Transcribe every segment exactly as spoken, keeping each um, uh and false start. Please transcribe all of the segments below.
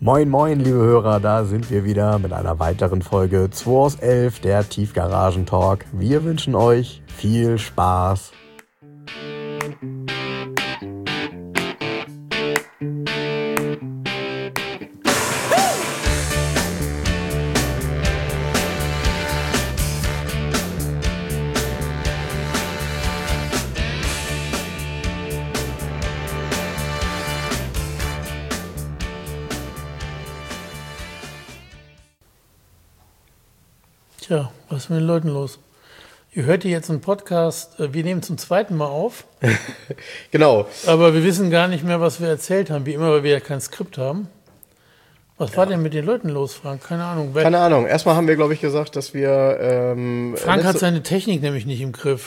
Moin moin liebe Hörer, da sind wir wieder mit einer weiteren Folge zwei aus elf, der Tiefgaragen-Talk. Wir wünschen euch viel Spaß. Tja, was ist mit den Leuten los? Ihr hört hier jetzt einen Podcast, wir nehmen zum zweiten Mal auf. Genau. Aber wir wissen gar nicht mehr, was wir erzählt haben, wie immer, weil wir ja kein Skript haben. Was ja. war denn mit den Leuten los, Frank? Keine Ahnung. Keine Ahnung. Erstmal haben wir, glaube ich, gesagt, dass wir... Ähm, Frank hat seine Technik nämlich nicht im Griff.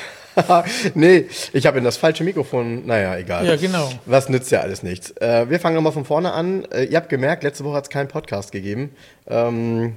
Nee, ich habe in das falsche Mikrofon, naja, egal. Ja, genau. Was nützt ja alles nichts. Äh, wir fangen nochmal von vorne an. Äh, ihr habt gemerkt, letzte Woche hat es keinen Podcast gegeben. Ähm...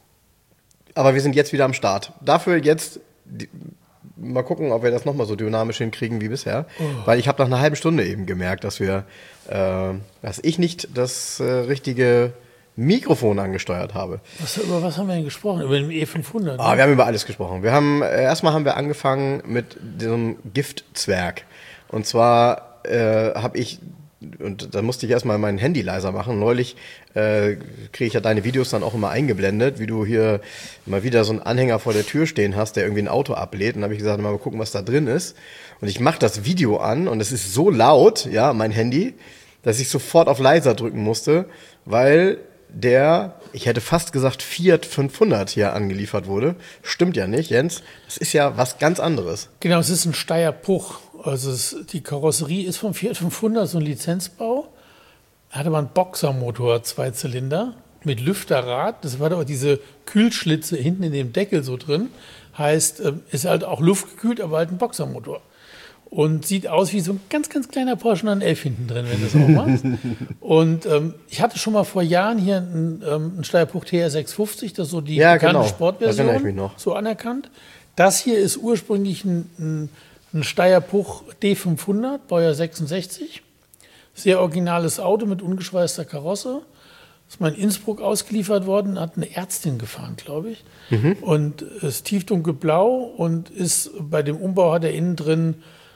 Aber wir sind jetzt wieder am Start. Dafür jetzt die, mal gucken, ob wir das nochmal so dynamisch hinkriegen wie bisher. Oh. Weil ich habe nach einer halben Stunde eben gemerkt, dass wir, äh, dass ich nicht das äh, richtige Mikrofon angesteuert habe. Was, über was haben wir denn gesprochen? Über den E fünfhundert? Ah, ne? Wir haben über alles gesprochen. Wir haben äh, erstmal haben wir angefangen mit diesem Giftzwerg. Und zwar äh, habe ich Und da musste ich erstmal mein Handy leiser machen. Neulich äh, kriege ich ja deine Videos dann auch immer eingeblendet, wie du hier mal wieder so einen Anhänger vor der Tür stehen hast, der irgendwie ein Auto ablädt. Und dann habe ich gesagt, mal gucken, was da drin ist. Und ich mache das Video an und es ist so laut, ja, mein Handy, dass ich sofort auf leiser drücken musste, weil der, ich hätte fast gesagt, Fiat fünfhundert hier angeliefert wurde. Stimmt ja nicht, Jens. Das ist ja was ganz anderes. Genau, es ist ein Steyr Puch. Also es, die Karosserie ist vom Fiat fünfhundert, so ein Lizenzbau. Er hatte aber einen Boxermotor, zwei Zylinder, mit Lüfterrad. Das war doch diese Kühlschlitze hinten in dem Deckel so drin. Heißt, ist halt auch luftgekühlt, aber halt ein Boxermotor. Und sieht aus wie so ein ganz, ganz kleiner Porsche neun elf hinten drin, wenn du das auch machst. Und ähm, ich hatte schon mal vor Jahren hier einen, ähm, einen Steyr Puch T R sechshundertfünfzig, das ist so die ja, bekannte genau. Sportversion, Da erinnere ich mich noch. So anerkannt. Das hier ist ursprünglich ein, ein Ein Steyr Puch D fünfhundert, Baujahr sechsundsechzig. Sehr originales Auto mit ungeschweißter Karosse. Ist mal in Innsbruck ausgeliefert worden, hat eine Ärztin gefahren, glaube ich. Mhm. Und ist tiefdunkelblau und ist bei dem Umbau hat er innen drin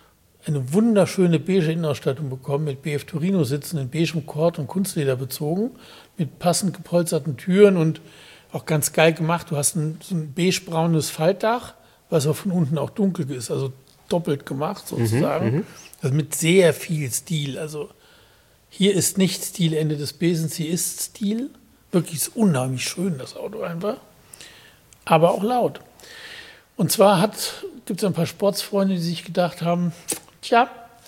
eine wunderschöne beige Innenausstattung bekommen, mit B F Torino-Sitzen in beigem Kord und Kunstleder bezogen, mit passend gepolsterten Türen und auch ganz geil gemacht. Du hast ein, so ein beigebraunes Faltdach, was auch von unten auch dunkel ist, also doppelt gemacht sozusagen. Mhm, also mit sehr viel Stil. Also hier ist nicht Stil Ende des Besens, hier ist Stil. Wirklich ist unheimlich schön, das Auto einfach. Aber auch laut. Und zwar gibt es ein paar Sportsfreunde, die sich gedacht haben, tja,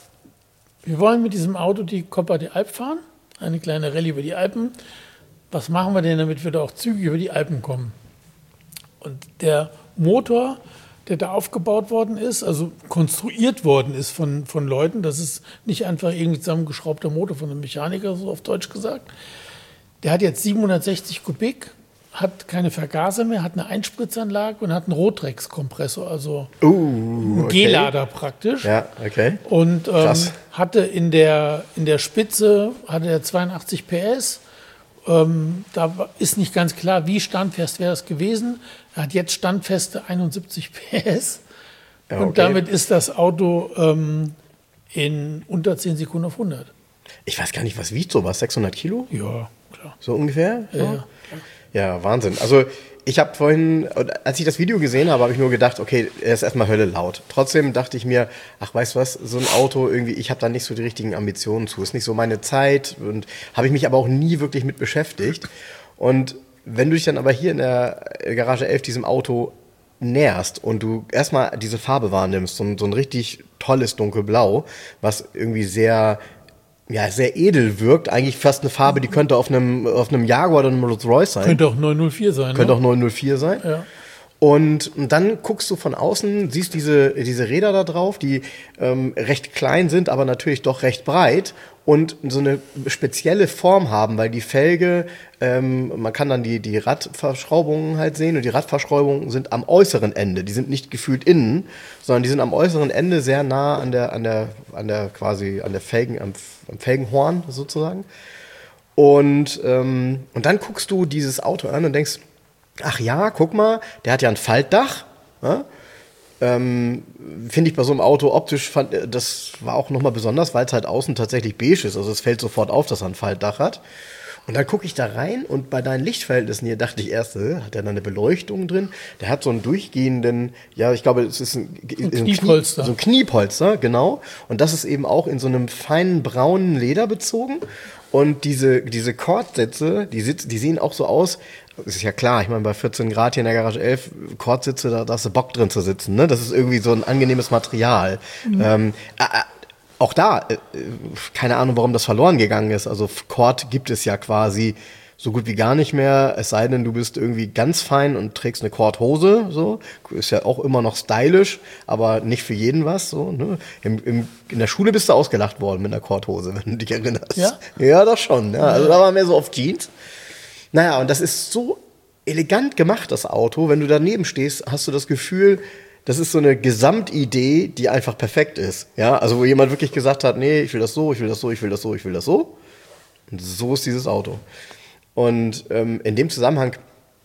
wir wollen mit diesem Auto die Coppa de Alp fahren, eine kleine Rallye über die Alpen. Was machen wir denn, damit wir da auch zügig über die Alpen kommen? Und der Motor, der da aufgebaut worden ist, also konstruiert worden ist von, von Leuten. Das ist nicht einfach irgendwie zusammengeschraubter Motor von einem Mechaniker, so auf Deutsch gesagt. Der hat jetzt siebenhundertsechzig Kubik, hat keine Vergaser mehr, hat eine Einspritzanlage und hat einen Rotrex-Kompressor, also uh, einen okay. G-Lader praktisch. Ja, okay. Und ähm, hatte in der, in der Spitze hatte er zweiundachtzig P S. Ähm, da ist nicht ganz klar, wie standfest wäre es gewesen. Er hat jetzt standfeste einundsiebzig P S. Ja, okay. Und damit ist das Auto ähm, in unter zehn Sekunden auf hundert. Ich weiß gar nicht, was wiegt sowas? sechshundert Kilo? Ja, klar. So ungefähr? Ja, ja. Ja, Wahnsinn. Also ich habe vorhin, als ich das Video gesehen habe, habe ich nur gedacht, okay, er ist erstmal Hölle laut. Trotzdem dachte ich mir, ach, weißt du was, so ein Auto irgendwie, ich habe da nicht so die richtigen Ambitionen zu. Ist nicht so meine Zeit und habe ich mich aber auch nie wirklich mit beschäftigt. Und wenn du dich dann aber hier in der Garage elf diesem Auto näherst und du erstmal diese Farbe wahrnimmst, so ein, so ein richtig tolles Dunkelblau, was irgendwie sehr... ja, sehr edel wirkt. Eigentlich fast eine Farbe, die könnte auf einem, auf einem Jaguar oder einem Rolls-Royce sein. Könnte auch neun null vier sein. Könnte ne? auch neun null vier sein. Ja. Und dann guckst du von außen, siehst diese, diese Räder da drauf, die ähm, recht klein sind, aber natürlich doch recht breit und so eine spezielle Form haben, weil die Felge, ähm, man kann dann die, die Radverschraubungen halt sehen und die Radverschraubungen sind am äußeren Ende, die sind nicht gefühlt innen, sondern die sind am äußeren Ende sehr nah an der, an der, an der quasi, an der Felgen, am, am Felgenhorn sozusagen. Und, ähm, und dann guckst du dieses Auto an und denkst, ach ja, guck mal, der hat ja ein Faltdach. Ja? Ähm, finde ich bei so einem Auto optisch, fand, das war auch nochmal besonders, weil es halt außen tatsächlich beige ist. Also es fällt sofort auf, dass er ein Faltdach hat. Und dann gucke ich da rein und bei deinen Lichtverhältnissen hier dachte ich erst, äh, hat der da eine Beleuchtung drin? Der hat so einen durchgehenden, ja, ich glaube, es ist ein, ein Kniepolster. Knie, so ein Kniepolster, genau. Und das ist eben auch in so einem feinen braunen Leder bezogen. Und diese, diese Kordsitze, die, Sitz, die sehen auch so aus, das ist ja klar, ich meine, bei vierzehn Grad hier in der Garage elf, Kordsitze, da, da hast du Bock drin zu sitzen, ne? Das ist irgendwie so ein angenehmes Material. Mhm. Ähm, äh, auch da, äh, keine Ahnung, warum das verloren gegangen ist. Also Kord gibt es ja quasi so gut wie gar nicht mehr, es sei denn, du bist irgendwie ganz fein und trägst eine Kordhose, so. Ist ja auch immer noch stylisch, aber nicht für jeden was, so, ne? Im, im, in der Schule bist du ausgelacht worden mit einer Kordhose, wenn du dich erinnerst. Ja? Ja, doch schon, ja. Also da war mehr so auf Jeans. Naja, und das ist so elegant gemacht, das Auto. Wenn du daneben stehst, hast du das Gefühl, das ist so eine Gesamtidee, die einfach perfekt ist. Ja, also wo jemand wirklich gesagt hat, nee, ich will das so, ich will das so, ich will das so, ich will das so. Und so ist dieses Auto. Und ähm, in dem Zusammenhang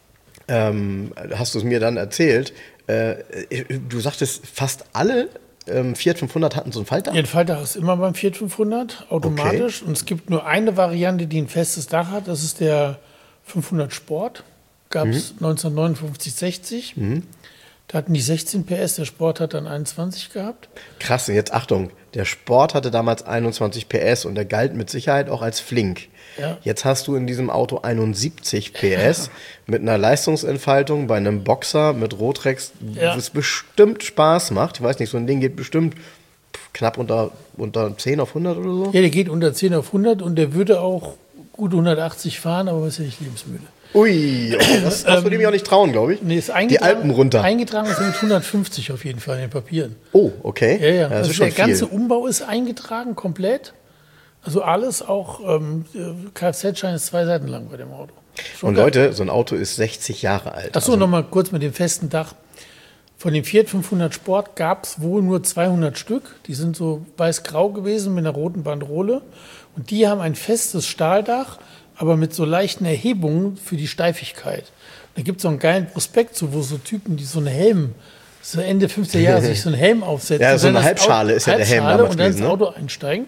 ähm, hast du es mir dann erzählt, äh, du sagtest, fast alle ähm, Fiat fünfhundert hatten so ein Faltdach? Ja, ein Faltdach ist immer beim Fiat fünfhundert, automatisch. Okay. Und es gibt nur eine Variante, die ein festes Dach hat, das ist der fünfhundert Sport. Gab es mhm. neunzehnhundertneunundfünfzig sechzig. Mhm. Da hatten die sechzehn P S, der Sport hat dann einundzwanzig gehabt. Krass, und jetzt Achtung, der Sport hatte damals einundzwanzig P S und der galt mit Sicherheit auch als flink. Ja. Jetzt hast du in diesem Auto einundsiebzig P S ja. mit einer Leistungsentfaltung bei einem Boxer mit Rotrex, ja. was bestimmt Spaß macht. Ich weiß nicht, so ein Ding geht bestimmt knapp unter, unter zehn auf hundert oder so. Ja, der geht unter zehn auf hundert und der würde auch gut hundertachtzig fahren, aber ist ja nicht lebensmüde. Ui, okay, das darfst du dem ja auch nicht trauen, glaube ich. Nee, ist die Alpen runter. Eingetragen ist mit hundertfünfzig auf jeden Fall in den Papieren. Oh, okay. Ja, ja. Ja, das also ist schon der ganze viel. Umbau ist eingetragen, komplett. Also alles, auch ähm, Kfz-Schein ist zwei Seiten lang bei dem Auto. Schon und geil. Leute, so ein Auto ist sechzig Jahre alt. Achso, also nochmal kurz mit dem festen Dach. Von dem Fiat fünfhundert Sport gab es wohl nur zweihundert Stück. Die sind so weiß-grau gewesen mit einer roten Bandrole. Und die haben ein festes Stahldach, aber mit so leichten Erhebungen für die Steifigkeit. Da gibt es so einen geilen Prospekt, so, wo so Typen, die so einen Helm, so Ende fünfziger Jahre, sich so einen Helm aufsetzen. Ja, so eine Halbschale ist ja der Helm damals und dann ins gewesen, ne? Auto einsteigen.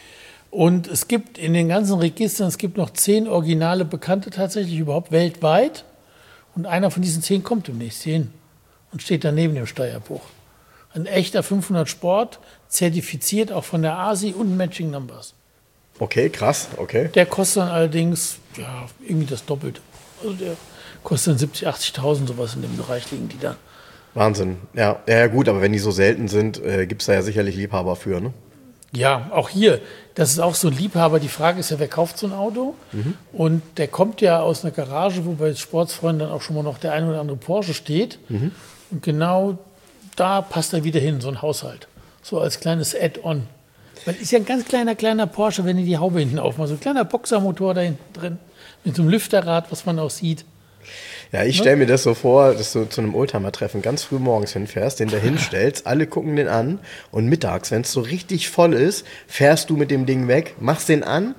Und es gibt in den ganzen Registern, es gibt noch zehn originale Bekannte tatsächlich überhaupt weltweit. Und einer von diesen zehn kommt demnächst hier hin und steht da neben dem Steuerbruch. Ein echter fünfhundert Sport, zertifiziert auch von der A S I und Matching Numbers. Okay, krass, okay. Der kostet dann allerdings ja, irgendwie das Doppelte. Also der kostet dann siebzig, achtzigtausend, sowas in dem Bereich liegen die dann. Wahnsinn. Ja, ja gut, aber wenn die so selten sind, äh, gibt es da ja sicherlich Liebhaber für, ne? Ja, auch hier, das ist auch so ein Liebhaber. Die Frage ist ja, wer kauft so ein Auto? Mhm. Und der kommt ja aus einer Garage, wo bei Sportsfreunden dann auch schon mal noch der ein oder andere Porsche steht. Mhm. Und genau da passt er wieder hin, so ein Haushalt. So als kleines Add-on. Weil ist ja ein ganz kleiner, kleiner Porsche, wenn ihr die Haube hinten aufmacht. So ein kleiner Boxermotor da hinten drin. Mit so einem Lüfterrad, was man auch sieht. Ja, ich stelle mir das so vor, dass du zu einem Oldtimer-Treffen ganz früh morgens hinfährst, den da hinstellst, alle gucken den an und mittags, wenn es so richtig voll ist, fährst du mit dem Ding weg, machst den an,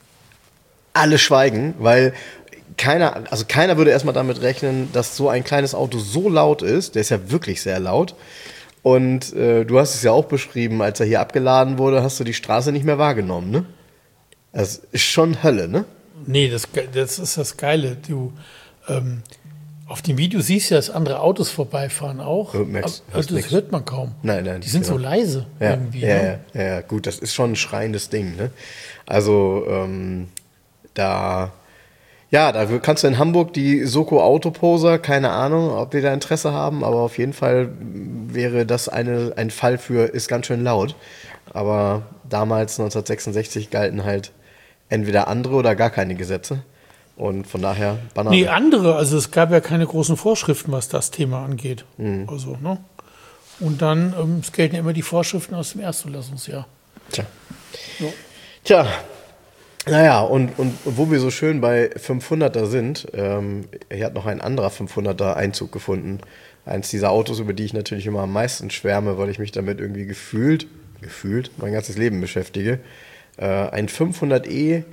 alle schweigen, weil keiner, also keiner würde erstmal damit rechnen, dass so ein kleines Auto so laut ist, der ist ja wirklich sehr laut. Und äh, du hast es ja auch beschrieben, als er hier abgeladen wurde, hast du die Straße nicht mehr wahrgenommen, ne? Das ist schon Hölle, ne? Nee, das, das ist das Geile. Du, ähm, auf dem Video siehst du ja, dass andere Autos vorbeifahren auch. Du merkst, aber das nix. Hört man kaum. Nein, nein. Die sind genau. so leise ja, irgendwie. Ja, ne? ja, ja, gut, das ist schon ein schreiendes Ding, ne? Also, ähm, da... Ja, da kannst du in Hamburg die Soko Autoposer, keine Ahnung, ob die da Interesse haben, aber auf jeden Fall wäre das eine, ein Fall für, ist ganz schön laut. Aber damals, neunzehnhundertsechsundsechzig, galten halt entweder andere oder gar keine Gesetze. Und von daher Banane. Nee, andere, also es gab ja keine großen Vorschriften, was das Thema angeht. Mhm. Also, ne? Und dann, ähm, es gelten ja immer die Vorschriften aus dem Erstzulassungsjahr. Tja. So. Tja. Naja, und, und wo wir so schön bei fünfhunderter sind, ähm, hier hat noch ein anderer fünfhunderter Einzug gefunden. Eins dieser Autos, über die ich natürlich immer am meisten schwärme, weil ich mich damit irgendwie gefühlt, gefühlt mein ganzes Leben beschäftige. Äh, ein fünfhundert e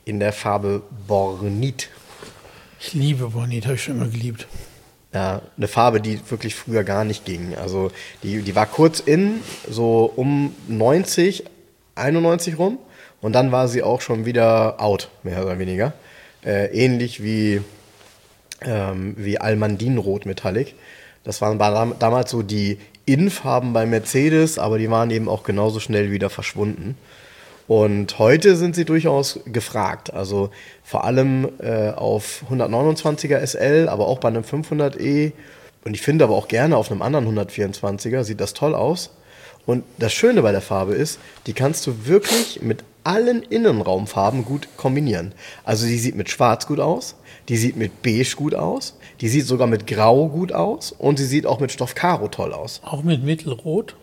in der Farbe Bornit. Ich liebe Bornit, habe ich schon immer geliebt. Ja, eine Farbe, die wirklich früher gar nicht ging. Also die, die war kurz in, so um neunzig, einundneunzig rum. Und dann war sie auch schon wieder out, mehr oder weniger. Äh, ähnlich wie, ähm, wie Almandinrot Metallic. Das waren war damals so die In-Farben bei Mercedes, aber die waren eben auch genauso schnell wieder verschwunden. Und heute sind sie durchaus gefragt. Also vor allem äh, auf hundertneunundzwanziger S L, aber auch bei einem fünfhundert e. Und ich finde aber auch gerne auf einem anderen hundertvierundzwanziger sieht das toll aus. Und das Schöne bei der Farbe ist, die kannst du wirklich mit allen Innenraumfarben gut kombinieren. Also die sieht mit Schwarz gut aus, die sieht mit Beige gut aus, die sieht sogar mit Grau gut aus und sie sieht auch mit Stoff Karo toll aus. Auch mit Mittelrot?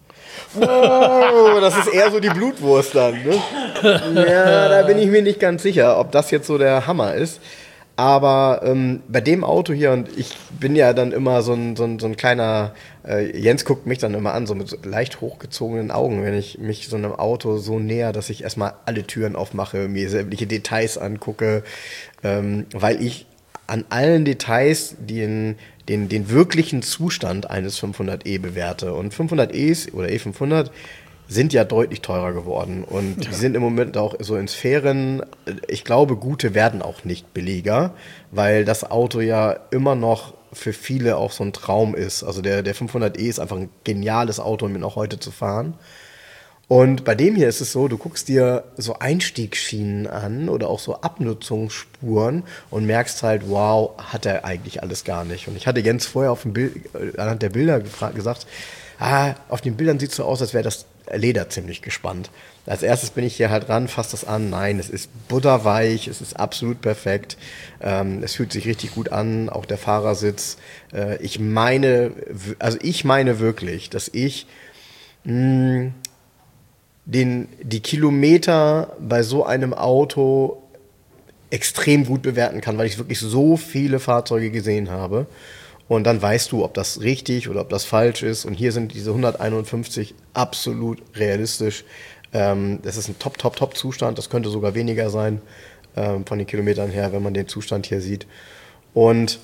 Oh, das ist eher so die Blutwurst dann, ne? Ja, da bin ich mir nicht ganz sicher, ob das jetzt so der Hammer ist. Aber ähm, bei dem Auto hier, und ich bin ja dann immer so ein, so ein, so ein kleiner, äh, Jens guckt mich dann immer an, so mit so leicht hochgezogenen Augen, wenn ich mich so einem Auto so näher, dass ich erstmal alle Türen aufmache, mir sämtliche Details angucke, ähm, weil ich an allen Details den, den, den wirklichen Zustand eines fünfhundert e bewerte. Und fünfhundert e's oder E fünfhundert sind ja deutlich teurer geworden. Und ja. Die sind im Moment auch so in Sphären, ich glaube, gute werden auch nicht billiger, weil das Auto ja immer noch für viele auch so ein Traum ist. Also der, der fünfhundert e ist einfach ein geniales Auto, um ihn auch heute zu fahren. Und bei dem hier ist es so, du guckst dir so Einstiegsschienen an oder auch so Abnutzungsspuren und merkst halt, wow, hat er eigentlich alles gar nicht. Und ich hatte Jens vorher auf dem Bild, anhand der Bilder gefragt, gesagt, ah, auf den Bildern sieht es so aus, als wäre das Leder ziemlich gespannt. Als erstes bin ich hier halt ran, fass das an. Nein, es ist butterweich, es ist absolut perfekt. Ähm, es fühlt sich richtig gut an, auch der Fahrersitz. Äh, ich meine, also ich meine wirklich, dass ich mh, den, die Kilometer bei so einem Auto extrem gut bewerten kann, weil ich wirklich so viele Fahrzeuge gesehen habe. Und dann weißt du, ob das richtig oder ob das falsch ist. Und hier sind diese hunderteinundfünfzig absolut realistisch. Ähm, das ist ein top, top, top Zustand. Das könnte sogar weniger sein ähm, von den Kilometern her, wenn man den Zustand hier sieht. Und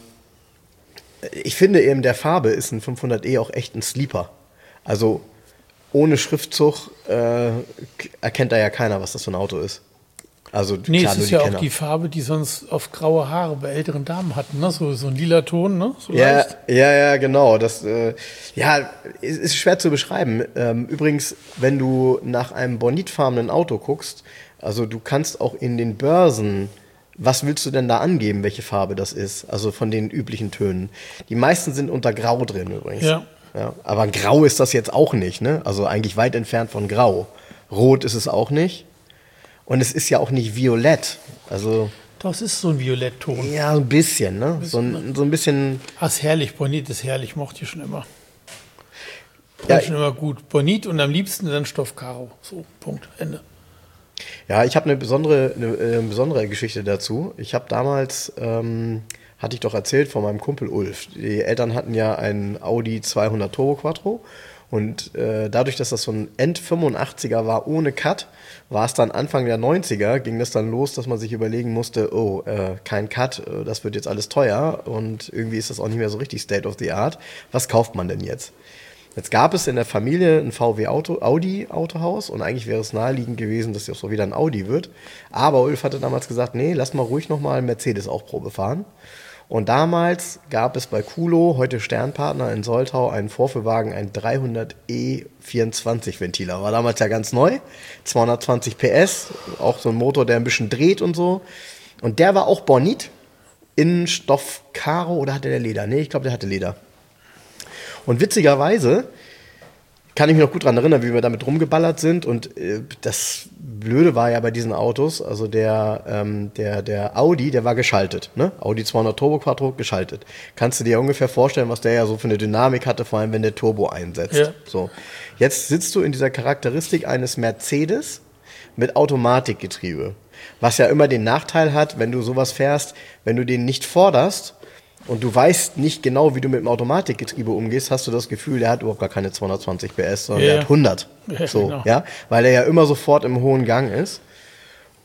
ich finde eben, der Farbe ist ein fünfhundert e auch echt ein Sleeper. Also ohne Schriftzug äh, erkennt da ja keiner, was das für ein Auto ist. Also, nee, klar, es ist ja Kenner. Auch die Farbe, die sonst oft graue Haare bei älteren Damen hatten, ne? So, so ein lila Ton, ne? So ja, leicht. ja, ja, genau. Das äh, ja, ist, ist schwer zu beschreiben. Ähm, übrigens, wenn du nach einem bornitfarbenen Auto guckst, also du kannst auch in den Börsen, was willst du denn da angeben, welche Farbe das ist? Also von den üblichen Tönen. Die meisten sind unter Grau drin übrigens. Ja. Ja, aber Grau ist das jetzt auch nicht, ne? Also eigentlich weit entfernt von Grau. Rot ist es auch nicht. Und es ist ja auch nicht violett. Also doch, es ist so ein Violettton. Ja, ein bisschen, ne? Ein bisschen, so, ein, so ein bisschen. Ah, ist herrlich. Bonit ist herrlich. Mochte ich schon immer. Ja, schon immer gut. Bonit und am liebsten dann Stoff Karo. So, Punkt. Ende. Ja, ich habe eine besondere, eine, eine besondere Geschichte dazu. Ich habe damals, ähm, hatte ich doch erzählt von meinem Kumpel Ulf. Die Eltern hatten ja einen Audi zweihundert Turbo Quattro. Und äh, dadurch, dass das so ein End fünfundachtziger war ohne Cut, war es dann Anfang der neunziger, ging das dann los, dass man sich überlegen musste, oh, äh, kein Cut, äh, das wird jetzt alles teuer und irgendwie ist das auch nicht mehr so richtig State of the Art. Was kauft man denn jetzt? Jetzt gab es in der Familie ein V W Auto, Audi Autohaus und eigentlich wäre es naheliegend gewesen, dass es auch wieder ein Audi wird. Aber Ulf hatte damals gesagt, nee, lass mal ruhig nochmal einen Mercedes auch Probe fahren. Und damals gab es bei Kulo, heute Sternpartner in Soltau, einen Vorführwagen, ein dreihundert E vierundzwanzig Ventiler. War damals ja ganz neu, zweihundertzwanzig P S, auch so ein Motor, der ein bisschen dreht und so. Und der war auch Bornit, Innenstoff Karo, oder hatte der Leder? Nee, ich glaube, der hatte Leder. Und witzigerweise kann ich mich noch gut daran erinnern, wie wir damit rumgeballert sind. Und äh, das Blöde war ja bei diesen Autos, also der, ähm, der, der Audi, der war geschaltet. Ne? Audi zweihundert Turbo Quattro geschaltet. Kannst du dir ungefähr vorstellen, was der ja so für eine Dynamik hatte, vor allem wenn der Turbo einsetzt. Ja. So. Jetzt sitzt du in dieser Charakteristik eines Mercedes mit Automatikgetriebe. Was ja immer den Nachteil hat, wenn du sowas fährst, wenn du den nicht forderst, und du weißt nicht genau, wie du mit dem Automatikgetriebe umgehst, hast du das Gefühl, der hat überhaupt gar keine zweihundertzwanzig P S, sondern ja. der hat hundert. Ja, so, genau. ja, weil er ja immer sofort im hohen Gang ist.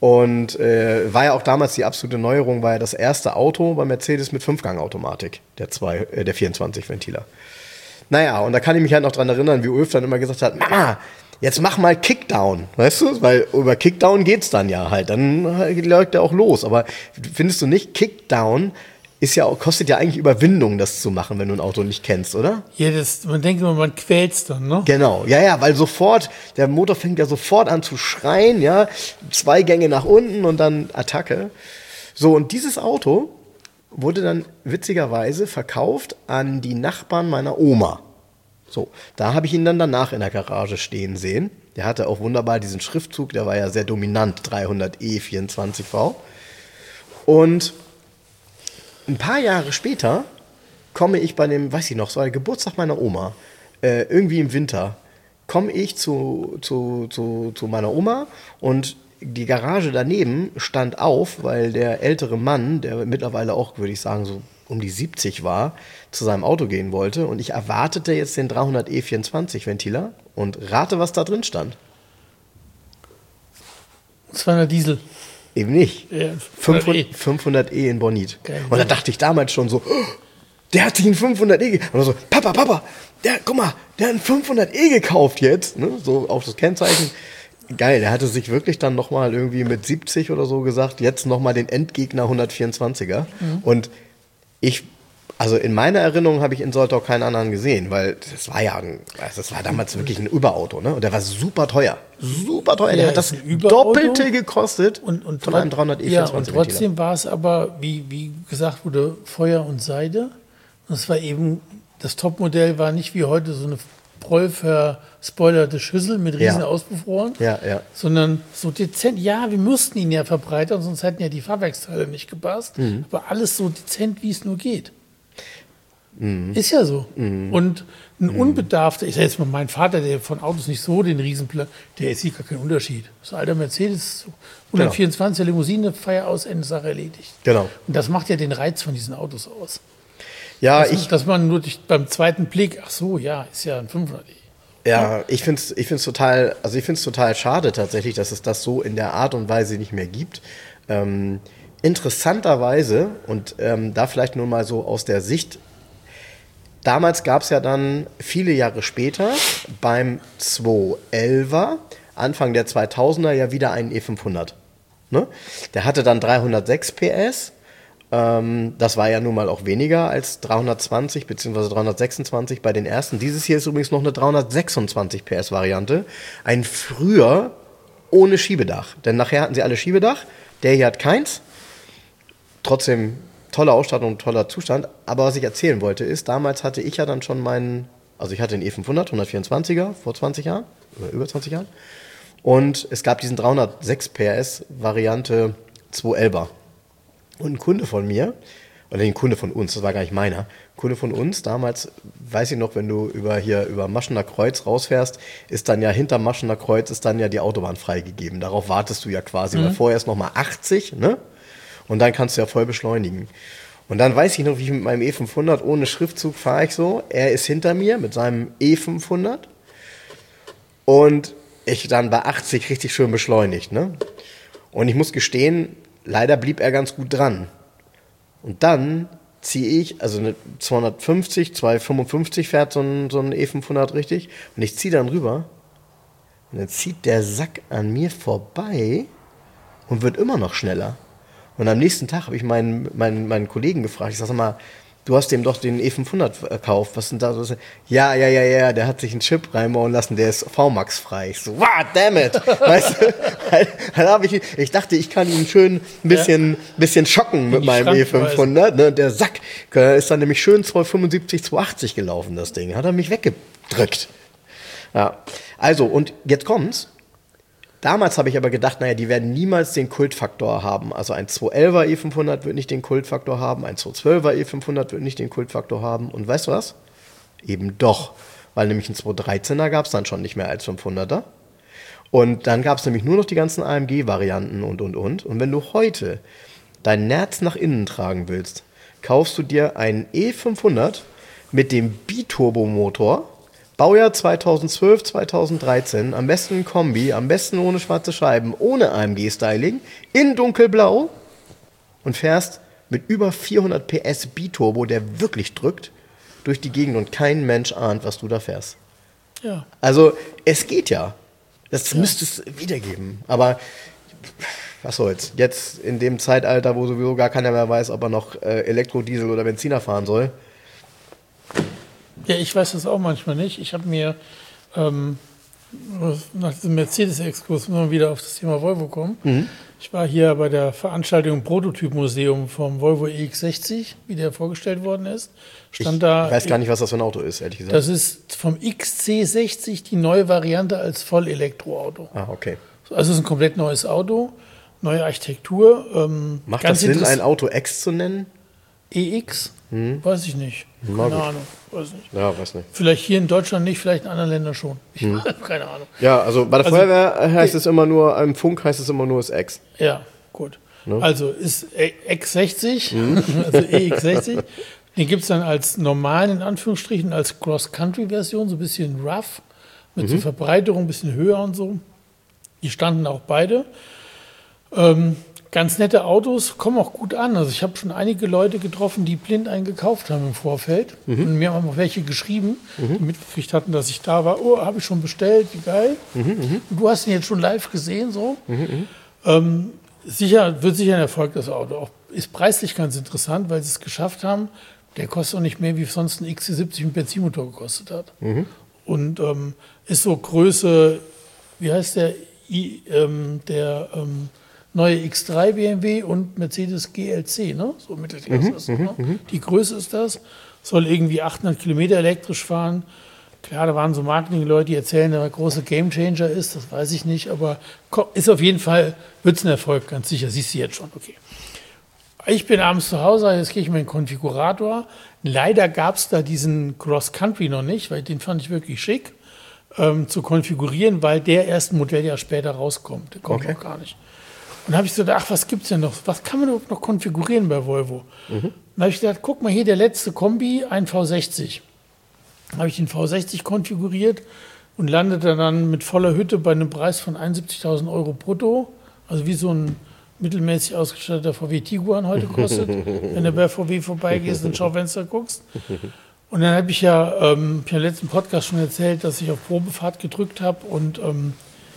Und äh, war ja auch damals die absolute Neuerung, war ja das erste Auto bei Mercedes mit Fünfgang-Automatik, der, zwei, äh, der vierundzwanzig Ventiler. Naja, und da kann ich mich halt noch dran erinnern, wie Ulf dann immer gesagt hat, Mama, jetzt mach mal Kickdown, weißt du? Weil über Kickdown geht's dann ja halt, dann läuft der auch los. Aber findest du nicht, Kickdown ist ja auch, kostet ja eigentlich Überwindung, das zu machen, wenn du ein Auto nicht kennst, oder? Ja, das, man denkt immer, man quält's dann, ne? Genau, ja, ja, weil sofort, der Motor fängt ja sofort an zu schreien, ja, zwei Gänge nach unten und dann Attacke. So, und dieses Auto wurde dann witzigerweise verkauft an die Nachbarn meiner Oma. So, da habe ich ihn dann danach in der Garage stehen sehen. Der hatte auch wunderbar diesen Schriftzug, der war ja sehr dominant, dreihundert E vierundzwanzig V. Und ein paar Jahre später komme ich bei dem, weiß ich noch, so ein Geburtstag meiner Oma, äh, irgendwie im Winter, komme ich zu, zu, zu, zu meiner Oma und die Garage daneben stand auf, weil der ältere Mann, der mittlerweile auch, würde ich sagen, so um die siebzig war, zu seinem Auto gehen wollte und ich erwartete jetzt den dreihundert E vierundzwanzig Ventiler und rate, was da drin stand. zweihundert Diesel. Eben nicht. Ja, fünfhundert E in Bonit. Geil. Und da dachte ich damals schon so, oh, der hat sich einen fünfhundert E gekauft. Und so, Papa, Papa, der, guck mal, der hat einen fünfhundert E gekauft jetzt. Ne? So auf das Kennzeichen. Geil, der hatte sich wirklich dann nochmal irgendwie mit siebzig oder so gesagt, jetzt nochmal den Endgegner hundertvierundzwanziger. Mhm. Und ich, also in meiner Erinnerung habe ich in Soltau keinen anderen gesehen, weil das war ja, ein, also das war damals wirklich ein Überauto, ne? Und der war super teuer. Super teuer. Ja, der hat das Doppelte gekostet und, und von einem dreihundert E vierundzwanzig. Ja, und trotzdem war es aber, wie, wie gesagt wurde, Feuer und Seide. Und es war eben, das Topmodell war nicht wie heute so eine voll verspoilerte Schüssel mit riesen Ja. Auspuffrohren, Ja, ja. sondern so dezent. Ja, wir mussten ihn ja verbreitern, sonst hätten ja die Fahrwerksteile nicht gepasst. Mhm. Aber alles so dezent, wie es nur geht. Mhm. Ist ja so. Mhm. Und ein unbedarfter, ich sage jetzt mal, mein Vater, der von Autos nicht so den Riesenplan, der sieht gar keinen Unterschied. Das alter Mercedes, hundertvierundzwanziger Limousine, Feier aus, Ende, Sache erledigt. Genau. Und das macht ja den Reiz von diesen Autos aus. Ja, dass, ich, dass man nur durch, beim zweiten Blick, ach so, ja, ist ja ein fünfhundert E. ja, ich finde es ich find's total, also ich find's total schade tatsächlich, dass es das so in der Art und Weise nicht mehr gibt. Ähm, interessanterweise, und ähm, da vielleicht nur mal so aus der Sicht, damals gab es ja dann viele Jahre später beim zweihundertelfer, Anfang der zweitausender, ja wieder einen E fünfhundert. Ne? Der hatte dann dreihundertsechs P S. Ähm, das war ja nun mal auch weniger als dreihundertzwanzig bzw. dreihundertsechsundzwanzig bei den ersten. Dieses hier ist übrigens noch eine dreihundertsechsundzwanzig P S Variante. Ein früher ohne Schiebedach. Denn nachher hatten sie alle Schiebedach. Der hier hat keins. Trotzdem tolle Ausstattung, toller Zustand. Aber was ich erzählen wollte ist, damals hatte ich ja dann schon meinen, also ich hatte den E fünfhundert, hundertvierundzwanziger vor zwanzig Jahren, oder über zwanzig Jahren. Und es gab diesen dreihundertsechs P S Variante zweihundertelfer. Und ein Kunde von mir, oder ein Kunde von uns, das war gar nicht meiner, ein Kunde von uns, damals, weiß ich noch, wenn du über hier über Maschener Kreuz rausfährst, ist dann ja hinter Maschener Kreuz ist dann ja die Autobahn freigegeben. Darauf wartest du ja quasi, mhm. weil vorher ist nochmal achtzig, ne? Und dann kannst du ja voll beschleunigen. Und dann weiß ich noch, wie ich mit meinem E fünfhundert ohne Schriftzug fahre ich so. Er ist hinter mir mit seinem E fünfhundert und ich dann bei achtzig richtig schön beschleunigt, ne? Und ich muss gestehen, leider blieb er ganz gut dran. Und dann ziehe ich, also eine zweihundertfünfzig, zweihundertfünfundfünfzig fährt so ein, so ein E fünfhundert richtig. Und ich ziehe dann rüber und dann zieht der Sack an mir vorbei und wird immer noch schneller. Und am nächsten Tag habe ich meinen, meinen, meinen Kollegen gefragt, ich sage mal, du hast dem doch den E fünfhundert verkauft, was sind da so? Ja, ja, ja, ja, der hat sich einen Chip reinbauen lassen, der ist V MAX frei. Ich so, wow, damn it! Weißt du, dann habe ich, ich dachte, ich kann ihn schön ein bisschen, ja. bisschen schocken mit meinem E fünfhundert. Ne? Der Sack ist dann nämlich schön zweihundertfünfundsiebzig, zweihundertachtzig gelaufen, das Ding. Hat er mich weggedrückt. Ja, also, und jetzt kommt's. Damals habe ich aber gedacht, naja, die werden niemals den Kultfaktor haben. Also ein zweihundertelfer E fünfhundert wird nicht den Kultfaktor haben, ein zweihundertzwölfer E fünfhundert wird nicht den Kultfaktor haben. Und weißt du was? Eben doch. Weil nämlich ein zweihundertdreizehner gab es dann schon nicht mehr als fünfhunderter. Und dann gab es nämlich nur noch die ganzen A M G-Varianten und, und, und. Und wenn du heute dein Nerz nach innen tragen willst, kaufst du dir einen E fünfhundert mit dem Biturbomotor Baujahr zweitausendzwölf, zweitausenddreizehn, am besten ein Kombi, am besten ohne schwarze Scheiben, ohne A M G-Styling, in dunkelblau und fährst mit über vierhundert P S Biturbo, der wirklich drückt, durch die Gegend und kein Mensch ahnt, was du da fährst. Ja. Also, es geht ja. Das Ja. müsste es wiedergeben. Aber was soll's? Jetzt in dem Zeitalter, wo sowieso gar keiner mehr weiß, ob er noch äh, Elektrodiesel oder Benziner fahren soll. Ja, ich weiß das auch manchmal nicht. Ich habe mir ähm, nach diesem Mercedes-Exkurs mal wieder auf das Thema Volvo kommen. Mhm. Ich war hier bei der Veranstaltung im Prototyp-Museum vom Volvo E X sechzig, wie der vorgestellt worden ist. Stand Ich da, weiß gar nicht, was das für ein Auto ist, ehrlich gesagt. das ist vom X C sechzig die neue Variante als Vollelektroauto. Ah, okay. Also es ist ein komplett neues Auto, neue Architektur. Ähm, Macht ganz das Sinn, interess- ein Auto X zu nennen? E X? Weiß ich nicht. Na Keine gut. Ahnung. Weiß nicht. Ja, weiß nicht. Vielleicht hier in Deutschland nicht, vielleicht in anderen Ländern schon. Ich habe keine Ahnung. Ja, also bei der Also- Feuerwehr heißt es immer nur, im Funk heißt es immer nur das X. Ja, gut. Ne? Also ist X sechzig, also E X sechzig. Den gibt es dann als normalen, in Anführungsstrichen, als Cross-Country-Version, so ein bisschen rough, mit so Verbreiterung, ein bisschen höher und so. Die standen auch beide. Ähm, ganz nette Autos, kommen auch gut an. Also ich habe schon einige Leute getroffen, die blind einen gekauft haben im Vorfeld. Und mir haben auch welche geschrieben, die mitgekriegt hatten, dass ich da war. Oh, habe ich schon bestellt, wie geil. Und du hast ihn jetzt schon live gesehen, so. Ähm, sicher, wird sicher ein Erfolg, das Auto. Auch ist preislich ganz interessant, weil sie es geschafft haben. Der kostet auch nicht mehr, wie sonst ein X C siebzig mit Benzinmotor gekostet hat. Und ähm, ist so Größe, wie heißt der, I, ähm, der ähm, neue X drei B M W und Mercedes G L C, ne? So Mittelklasse ist das, ne? Die Größe ist das. Soll irgendwie achthundert Kilometer elektrisch fahren. Klar, da waren so Marketing-Leute, die erzählen, der große Gamechanger ist, das weiß ich nicht, aber ist auf jeden Fall, wird es ein Erfolg, ganz sicher, siehst du jetzt schon, okay. Ich bin abends zu Hause, jetzt gehe ich in meinen Konfigurator. Leider gab es da diesen Cross-Country noch nicht, weil den fand ich wirklich schick ähm, zu konfigurieren, weil der erst ein Modelljahr später rauskommt. Der kommt Okay. noch gar nicht. Und dann habe ich so gedacht, ach, was gibt es denn noch? Was kann man überhaupt noch konfigurieren bei Volvo? Mhm. Dann habe ich gedacht, guck mal hier, der letzte Kombi, ein V sechzig. Dann habe ich den V sechzig konfiguriert und landete dann mit voller Hütte bei einem Preis von einundsiebzigtausend Euro brutto. Also wie so ein mittelmäßig ausgestatteter V W Tiguan heute kostet, wenn du bei V W vorbeigehst und ins Schaufenster guckst. Und dann habe ich ja ähm, ich hab im letzten Podcast schon erzählt, dass ich auf Probefahrt gedrückt habe. Und ähm,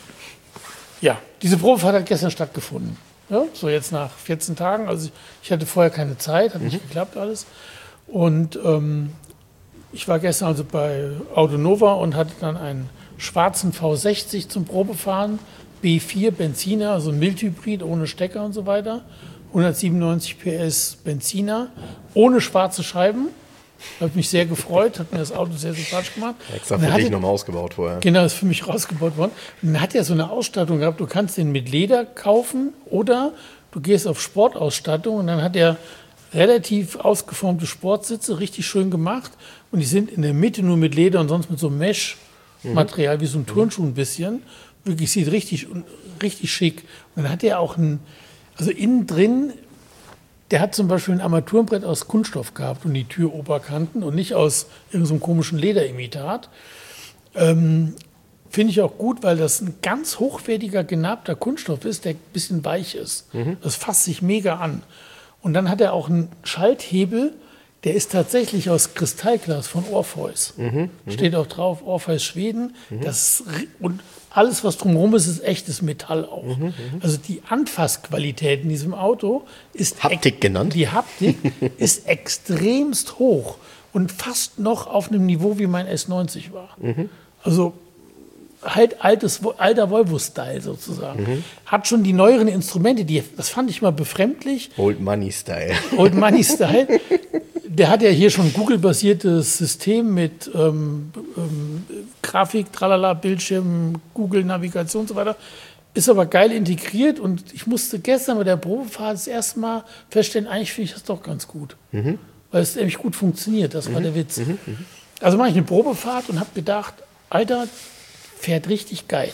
ja, diese Probefahrt hat gestern stattgefunden. Ja, so jetzt nach vierzehn Tagen. Also ich hatte vorher keine Zeit, hat nicht geklappt alles. Und ähm, ich war gestern also bei Autonova und hatte dann einen schwarzen V sechzig zum Probefahren. B vier Benziner, also ein Mildhybrid ohne Stecker und so weiter. hundertsiebenundneunzig P S Benziner, ohne schwarze Scheiben. Da habe ich mich sehr gefreut, hat mir das Auto sehr sympathisch gemacht. Extra Und für dann dich hatte- nochmal ausgebaut vorher. Genau, ist für mich rausgebaut worden. Und dann hat er so eine Ausstattung gehabt, du kannst den mit Leder kaufen oder du gehst auf Sportausstattung und dann hat er relativ ausgeformte Sportsitze, richtig schön gemacht. Und die sind in der Mitte nur mit Leder und sonst mit so Mesh-Material, wie so ein Turnschuh ein bisschen. Wirklich sieht richtig, richtig schick. Und dann hat er auch ein, also innen drin, der hat zum Beispiel ein Armaturenbrett aus Kunststoff gehabt und die Türoberkanten und nicht aus irgendeinem komischen Lederimitat. Ähm, Finde ich auch gut, weil das ein ganz hochwertiger, genarbter Kunststoff ist, der ein bisschen weich ist. Das fasst sich mega an. Und dann hat er auch einen Schalthebel, der ist tatsächlich aus Kristallglas von Orpheus. Steht auch drauf, Orpheus Schweden. Das, ist ri- und alles, was drumherum ist, ist echtes Metall auch. Also die Anfassqualität in diesem Auto ist... Haptik ex- genannt. Die Haptik ist extremst hoch und fast noch auf einem Niveau, wie mein S neunzig war. Also halt altes, alter Volvo-Style sozusagen. Hat schon die neueren Instrumente, die, das fand ich mal befremdlich. Old Money Style. Old Money Style. Der hat ja hier schon ein Google-basiertes System mit ähm, ähm, Grafik, Tralala, Bildschirm, Google-Navigation und so weiter. Ist aber geil integriert und ich musste gestern bei der Probefahrt das erste Mal feststellen, eigentlich finde ich das doch ganz gut. Weil es nämlich gut funktioniert, das war der Witz. Also mache ich eine Probefahrt und habe gedacht, Alter, fährt richtig geil.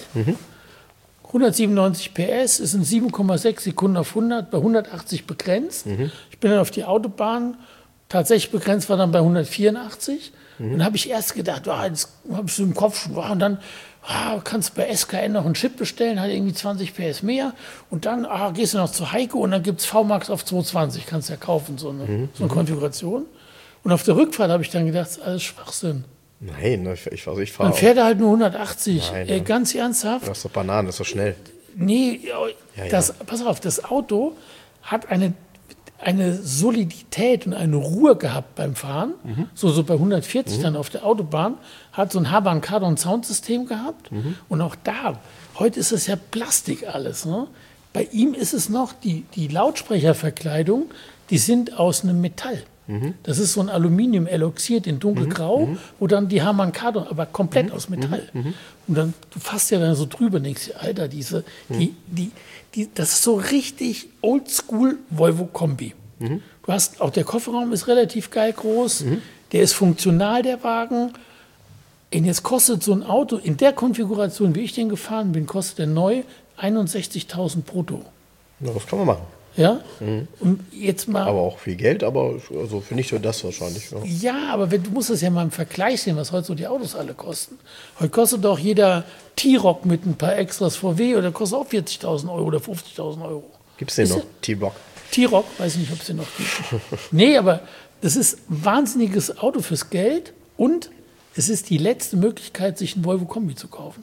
hundertsiebenundneunzig P S, ist in sieben Komma sechs Sekunden auf hundert, bei hundertachtzig begrenzt. Ich bin dann auf die Autobahn Tatsächlich begrenzt war dann bei hundertvierundachtzig. Mhm. Und dann habe ich erst gedacht, oh, jetzt habe ich so im Kopf, oh, und dann ah, kannst du bei S K N noch einen Chip bestellen, hat irgendwie zwanzig P S mehr. Und dann ah, gehst du noch zu Heiko und dann gibt es V Max auf zweihundertzwanzig, kannst du ja kaufen, so eine, mhm. so eine Konfiguration. Und auf der Rückfahrt habe ich dann gedacht, das ist alles Schwachsinn. Nein, ich, also ich fahre. Dann fährt er halt nur hundertachtzig. Nein, Ey, ganz ernsthaft. Das ist doch Bananen, das ist so schnell. Nee, ja, das, ja. pass auf, das Auto hat eine, eine Solidität und eine Ruhe gehabt beim Fahren. Mhm. So, so bei hundertvierzig mhm. dann auf der Autobahn. Hat so ein Haban Kardon Soundsystem gehabt. Mhm. Und auch da, heute ist es ja Plastik alles. Ne? Bei ihm ist es noch, die, die Lautsprecherverkleidung, die sind aus einem Metall. Das ist so ein Aluminium eloxiert in dunkelgrau, mhm. wo dann die Harman Kardon, aber komplett mhm. aus Metall. Mhm. Und dann, du fasst ja dann so drüber und denkst, Alter, diese, mhm. die, die, die, das ist so richtig oldschool Volvo Kombi. Mhm. Du hast, auch der Kofferraum ist relativ geil groß, mhm. der ist funktional, der Wagen. Und jetzt kostet so ein Auto, in der Konfiguration, wie ich den gefahren bin, kostet der neu einundsechzigtausend brutto. Ja, das kann man machen. Ja, mhm. und jetzt mal. Aber auch viel Geld, aber also für nicht so das wahrscheinlich. Ja, ja, aber wenn, du musst das ja mal im Vergleich sehen, was heute so die Autos alle kosten. Heute kostet doch jeder T-Roc mit ein paar Extras V W oder kostet auch vierzigtausend Euro oder fünfzigtausend Euro. Gibt es den noch, T-Roc? T-Roc, weiß nicht, ob es den noch gibt. Nee, aber das ist ein wahnsinniges Auto fürs Geld und es ist die letzte Möglichkeit, sich ein Volvo Kombi zu kaufen.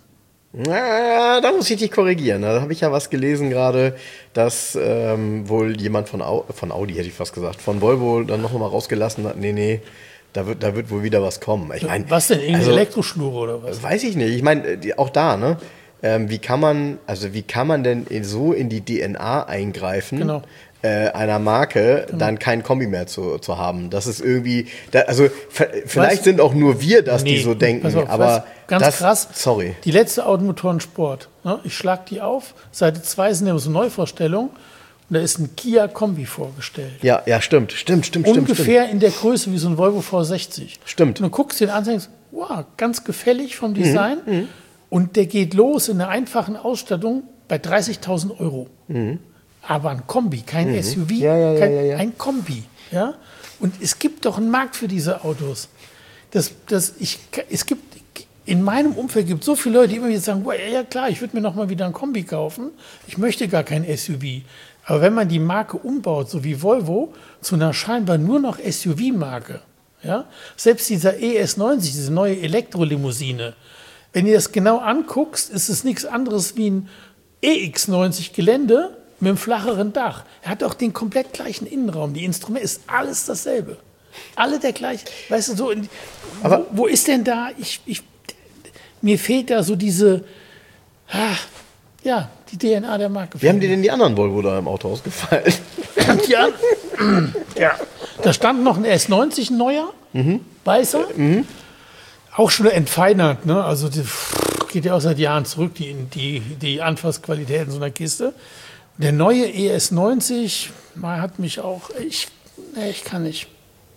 Na, da muss ich dich korrigieren. Da habe ich ja was gelesen gerade, dass ähm, wohl jemand von, Au von Audi, hätte ich fast gesagt, von Volvo dann noch mal rausgelassen hat, nee, nee, da wird, da wird wohl wieder was kommen. Ich mein, was denn, irgendwie also, Elektroschnur oder was? Weiß ich nicht. Ich meine, auch da, ne? Ähm, wie kann man, also wie kann man denn so in die D N A eingreifen? Genau. Äh, einer Marke, genau. dann kein Kombi mehr zu, zu haben. Das ist irgendwie, da, also vielleicht weißt, sind auch nur wir das, nee, die so denken, auf, aber weißt, ganz das, krass, sorry. Die letzte Automotoren Sport, ne? Ich schlag die auf, Seite zwei sind ja so Neuvorstellungen und da ist ein Kia Kombi vorgestellt. Ja, ja, stimmt, stimmt, stimmt. Ungefähr stimmt. in der Größe wie so ein Volvo V sechzig. Stimmt. Und du guckst den an und denkst, wow, ganz gefällig vom Design mhm, mhm. und der geht los in der einfachen Ausstattung bei dreißigtausend Euro. Mhm. Aber ein Kombi, kein mhm. S U V, ja, ja, kein, ja, ja. ein Kombi. Ja? Und es gibt doch einen Markt für diese Autos. Das, das, ich, es gibt, in meinem Umfeld gibt es so viele Leute, die immer wieder sagen, ja, ja klar, ich würde mir noch mal wieder ein Kombi kaufen. Ich möchte gar kein S U V. Aber wenn man die Marke umbaut, so wie Volvo, zu einer scheinbar nur noch S U V-Marke, ja? Selbst dieser E S neunzig, diese neue Elektrolimousine, wenn ihr das genau anguckst, ist es nichts anderes wie ein E X neunzig Gelände, mit einem flacheren Dach. Er hat auch den komplett gleichen Innenraum. Die Instrumente ist alles dasselbe. Alle der gleiche. Weißt du, so in, aber wo, wo ist denn da? Ich, ich, mir fehlt da so diese, ah, ja, die D N A der Marke. Wie haben dir denn die anderen Volvo da im Autohaus gefallen? Ja, ja. Da stand noch ein S neunzig, ein neuer, mhm. weißer. Mhm. Auch schon entfeinert. Ne? Also die, geht ja auch seit Jahren zurück, die, die, die Anfassqualität in so einer Kiste. Der neue E S neunzig hat mich auch, ich, nee, ich kann nicht.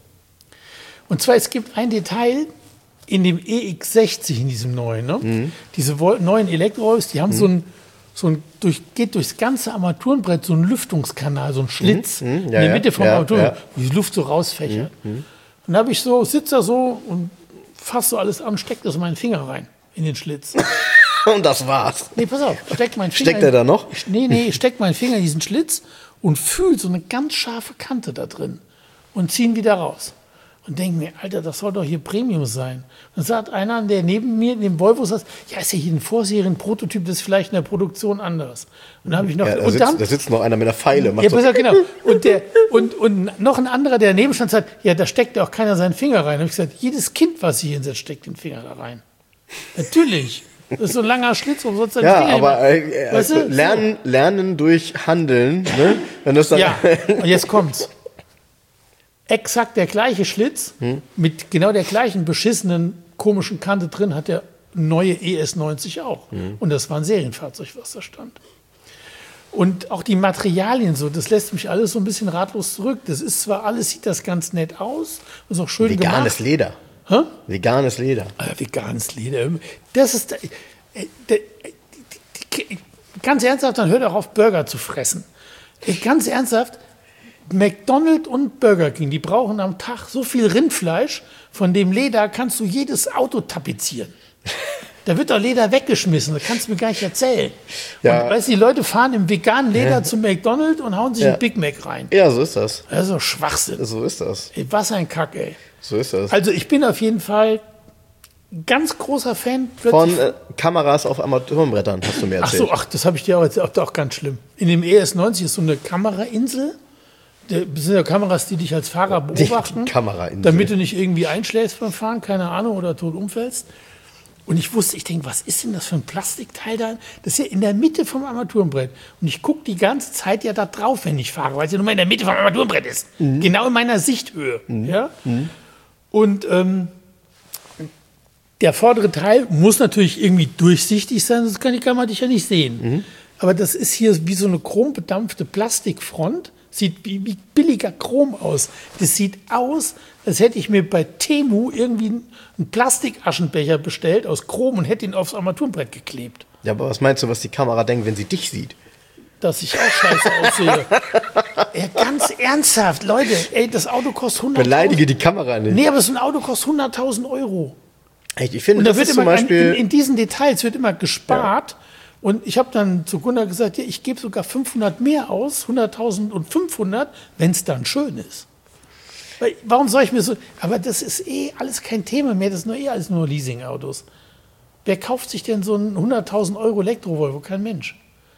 Und zwar, es gibt ein Detail in dem E X sechzig, in diesem neuen, ne? Mhm. Diese neuen Elektroautos, die haben mhm. so ein, so ein durch, geht durchs ganze Armaturenbrett so ein Lüftungskanal, so ein Schlitz mhm. ja, in der Mitte vom ja, Armaturenbrett, ja. wo die Luft so rausfächert. Mhm. Und dann habe ich so, sitze da so und fasse so alles an, stecke das meinen Finger rein in den Schlitz. Und das war's. Nee, pass auf, steck meinen Finger. Steckt er da noch? Ich, nee, nee, ich steck meinen Finger in diesen Schlitz und fühle so eine ganz scharfe Kante da drin und ziehe ihn wieder raus. Und denke mir, Alter, das soll doch hier Premium sein. Und dann sagt einer, der neben mir in dem Volvo saß, ja, ist ja hier ein Vorserien-Prototyp, das ist vielleicht in der Produktion anders. Und dann habe ich noch, ja, da, und sitzt, dann, da sitzt noch einer mit einer Pfeile. Ja, pass auf, genau. Und, der, und, und noch ein anderer, der daneben stand, sagt, ja, da steckt ja auch keiner seinen Finger rein. Da habe ich gesagt, jedes Kind, was hier hinsetzt, steckt den Finger da rein. Natürlich. Das ist so ein langer Schlitz, warum sollst du ja, aber äh, weißt du? lernen, so. lernen durch Handeln. Ne? Wenn das dann ja, und jetzt kommt's. Exakt der gleiche Schlitz, hm? mit genau der gleichen beschissenen, komischen Kante drin, hat der neue E S neunzig auch. Hm. Und das war ein Serienfahrzeug, was da stand. Und auch die Materialien so, das lässt mich alles so ein bisschen ratlos zurück. Das ist zwar alles, sieht das ganz nett aus, ist auch schön gemacht. Veganes Leder. Hä? Veganes Leder. Ah, veganes Leder. Das ist, äh, äh, die, die, die, ganz ernsthaft, dann hört auch auf, Burger zu fressen. Äh, ganz ernsthaft, McDonald's und Burger King, die brauchen am Tag so viel Rindfleisch, von dem Leder kannst du jedes Auto tapezieren. Da wird doch Leder weggeschmissen, das kannst du mir gar nicht erzählen. Ja. Und weißt du, die Leute fahren im veganen Leder Ja. zum McDonald's und hauen sich Ja. einen Big Mac rein. Ja, so ist das. Das ist so Schwachsinn. So ist das. Ey, was ein Kack, ey. So ist das. Also ich bin auf jeden Fall ganz großer Fan. Von äh, Kameras auf Armaturenbrettern, hast du mir Ach erzählt. so, ach, das habe ich dir auch erzählt, auch ganz schlimm. In dem E S neunzig ist so eine Kamerainsel. Das sind ja Kameras, die dich als Fahrer beobachten, die Kamerainsel. damit du nicht irgendwie einschläfst beim Fahren, keine Ahnung, oder tot umfällst. Und ich wusste, ich denke, was ist denn das für ein Plastikteil da? Das ist ja in der Mitte vom Armaturenbrett. Und ich gucke die ganze Zeit ja da drauf, wenn ich fahre, weil es ja nur mal in der Mitte vom Armaturenbrett ist. Mhm. Genau in meiner Sichthöhe. Mhm. Ja? Mhm. Und ähm, der vordere Teil muss natürlich irgendwie durchsichtig sein, sonst kann die Kamera dich ja nicht sehen. Mhm. Aber das ist hier wie so eine chrombedampfte Plastikfront. Sieht wie, wie billiger Chrom aus. Das sieht aus, als hätte ich mir bei Temu irgendwie einen Plastikaschenbecher bestellt aus Chrom und hätte ihn aufs Armaturenbrett geklebt. Ja, aber was meinst du, was die Kamera denkt, wenn sie dich sieht? Dass ich auch scheiße aussehe. Ey, ganz ernsthaft, Leute, ey, das Auto kostet hunderttausend. Beleidige die Kamera nicht. Nee, aber so ein Auto kostet hunderttausend Euro. Echt, ich finde, Und da das wird ist immer zum Beispiel... in, in diesen Details wird immer gespart. Ja. Und ich habe dann zu Gunnar gesagt, ja, ich gebe sogar fünfhundert mehr aus, hunderttausend und fünfhundert, wenn es dann schön ist. Weil, warum soll ich mir so... Aber das ist eh alles kein Thema mehr, das ist nur eh alles nur Leasingautos. Wer kauft sich denn so einen hunderttausend Euro Elektro-Volvo? Kein Mensch.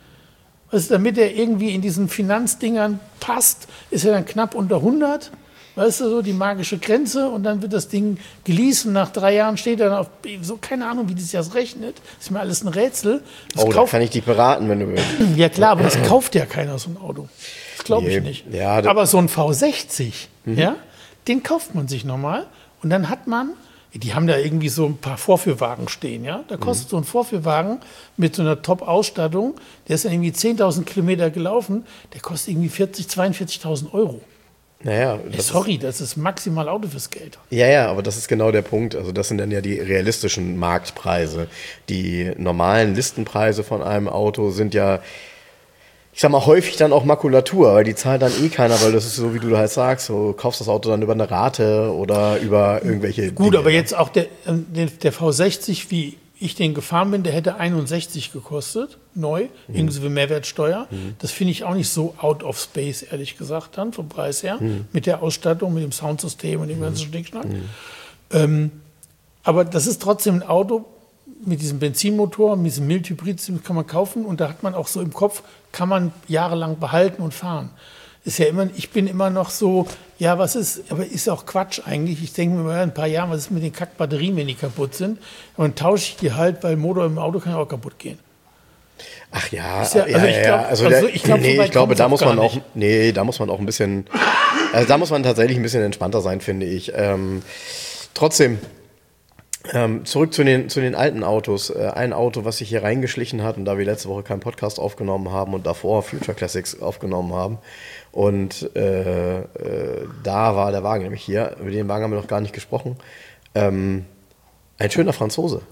Also damit er irgendwie in diesen Finanzdingern passt, ist er dann knapp unter hundert. Weißt du, so die magische Grenze, und dann wird das Ding geleast und nach drei Jahren steht er dann auf, so keine Ahnung, wie das das rechnet. Das ist mir alles ein Rätsel. Das oh, da kauft, kann ich dich beraten, wenn du willst. ja klar, aber das kauft ja keiner, so ein Auto. Das glaube ich Nee, nicht. ja, das- aber so ein V sechzig, ja, den kauft man sich nochmal und dann hat man, die haben da irgendwie so ein paar Vorführwagen stehen, ja. Da kostet so ein Vorführwagen mit so einer Top-Ausstattung, der ist dann irgendwie zehntausend Kilometer gelaufen, der kostet irgendwie vierzig, zweiundvierzigtausend Euro. Naja, Ey, das sorry, das ist maximal Auto fürs Geld. Ist, ja, ja, aber das ist genau der Punkt. Also das sind dann ja die realistischen Marktpreise. Die normalen Listenpreise von einem Auto sind ja, ich sag mal, häufig dann auch Makulatur, weil die zahlt dann eh keiner, weil das ist so, wie du halt sagst, so kaufst das Auto dann über eine Rate oder über irgendwelche Gut, Dinge. aber jetzt auch der, ähm, der, der V sechzig, wie ich den gefahren bin, der hätte einundsechzig gekostet, neu, mhm. inklusive Mehrwertsteuer. Mhm. Das finde ich auch nicht so out of space, ehrlich gesagt, dann vom Preis her, mhm. mit der Ausstattung, mit dem Soundsystem und dem ganzen Schnickschnack. Mhm. Ähm, aber das ist trotzdem ein Auto mit diesem Benzinmotor, mit diesem Mild-Hybrid, das kann man kaufen, und da hat man auch so im Kopf, kann man jahrelang behalten und fahren. Ist ja immer, ich bin immer noch so, ja, was ist, aber ist auch Quatsch eigentlich. Ich denke mir mal, in ein paar Jahren, was ist mit den Kackbatterien, wenn die kaputt sind? Und dann tausche ich die halt, weil Motor im Auto kann ja auch kaputt gehen. Ach ja, Ist ja- ja, also ja, ich ja. glaub- Also, also der, ich glaub, so nee, weit ich glaube, kommt's da auch muss gar man auch, nicht. nee, da muss man auch ein bisschen, also da muss man tatsächlich ein bisschen entspannter sein, finde ich. Ähm, trotzdem, ähm, zurück zu den, zu den alten Autos. Äh, ein Auto, was sich hier reingeschlichen hat, und da wir letzte Woche keinen Podcast aufgenommen haben und davor Future Classics aufgenommen haben, und äh, äh, da war der Wagen nämlich hier, über den Wagen haben wir noch gar nicht gesprochen, ähm, ein schöner Franzose.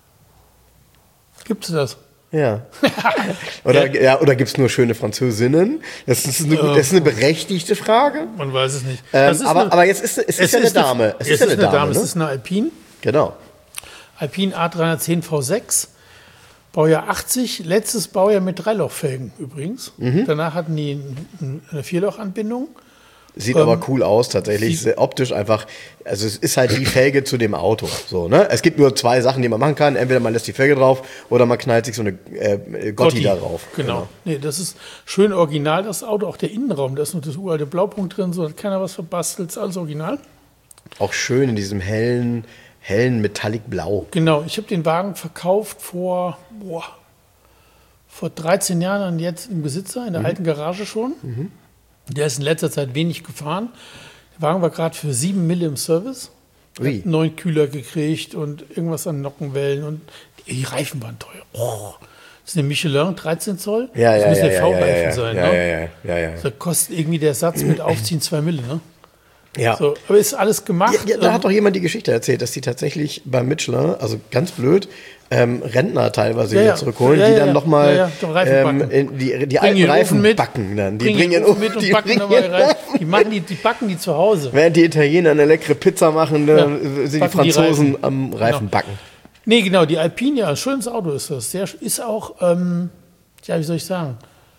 Gibt es das? Ja. Oder, ja, oder gibt es nur schöne Französinnen? Das ist eine, das ist eine berechtigte Frage. Man weiß es nicht. Ähm, Das ist aber, eine- aber jetzt ist es ist ja eine Dame. Es ist, ja eine Dame. Es ne? ist eine Alpine. Genau. Alpine A dreihundertzehn V sechs. Baujahr achtzig. Letztes Baujahr mit Dreilochfelgen übrigens. Mhm. Danach hatten die ein- eine Vierlochanbindung. Sieht Ähm, aber cool aus, tatsächlich. sieht- Sehr optisch einfach. Also, es ist halt die Felge zu dem Auto. So, ne? Es gibt nur zwei Sachen, die man machen kann. Entweder man lässt die Felge drauf oder man knallt sich so eine äh, Gotti da drauf. Genau. Nee, das ist schön original, das Auto. Auch der Innenraum, da ist noch das uralte Blaupunkt drin, so hat keiner was verbastelt, ist alles original. Auch schön in diesem hellen, hellen Metallic Blau. Genau, ich habe den Wagen verkauft vor, boah, vor dreizehn Jahren an jetzt im Besitzer, in der alten Garage schon. Der ist in letzter Zeit wenig gefahren. Der Wagen war gerade für sieben Mille im Service. Ui. Hat einen neuen Kühler gekriegt und irgendwas an Nockenwellen, und die Reifen waren teuer. Oh, das ist eine Michelin dreizehn Zoll. Ja, das ja, müssen ja, ja ja, V-Reifen ja, ja, sein. ja, ne? ja, ja, ja, ja. Da kostet irgendwie der Satz mit Aufziehen zwei Mille. Ne? Ja. So, aber ist alles gemacht. Ja, ja, da hat doch jemand die Geschichte erzählt, dass die tatsächlich bei Michelin, also ganz blöd, ähm, Rentner teilweise Ja, wieder ja. zurückholen, Ja, die ja, dann ja. nochmal Ja, ja, die Reifen ähm, backen. in die, die Bringen alten ihren Reifen Ofen mit, backen dann. Die bringen bringen ihren ihren Ofen mit und die backen bringen dabei ihren rein. Ofen. Die machen die, die backen die zu Hause. Während die Italiener eine leckere Pizza machen, dann Ja, sind die backen die Franzosen Reifen. am Reifen Genau. backen. Nee, genau, die Alpine, ja, ein schönes Auto ist das. Sehr, ist auch, ähm, ja, wie soll ich sagen?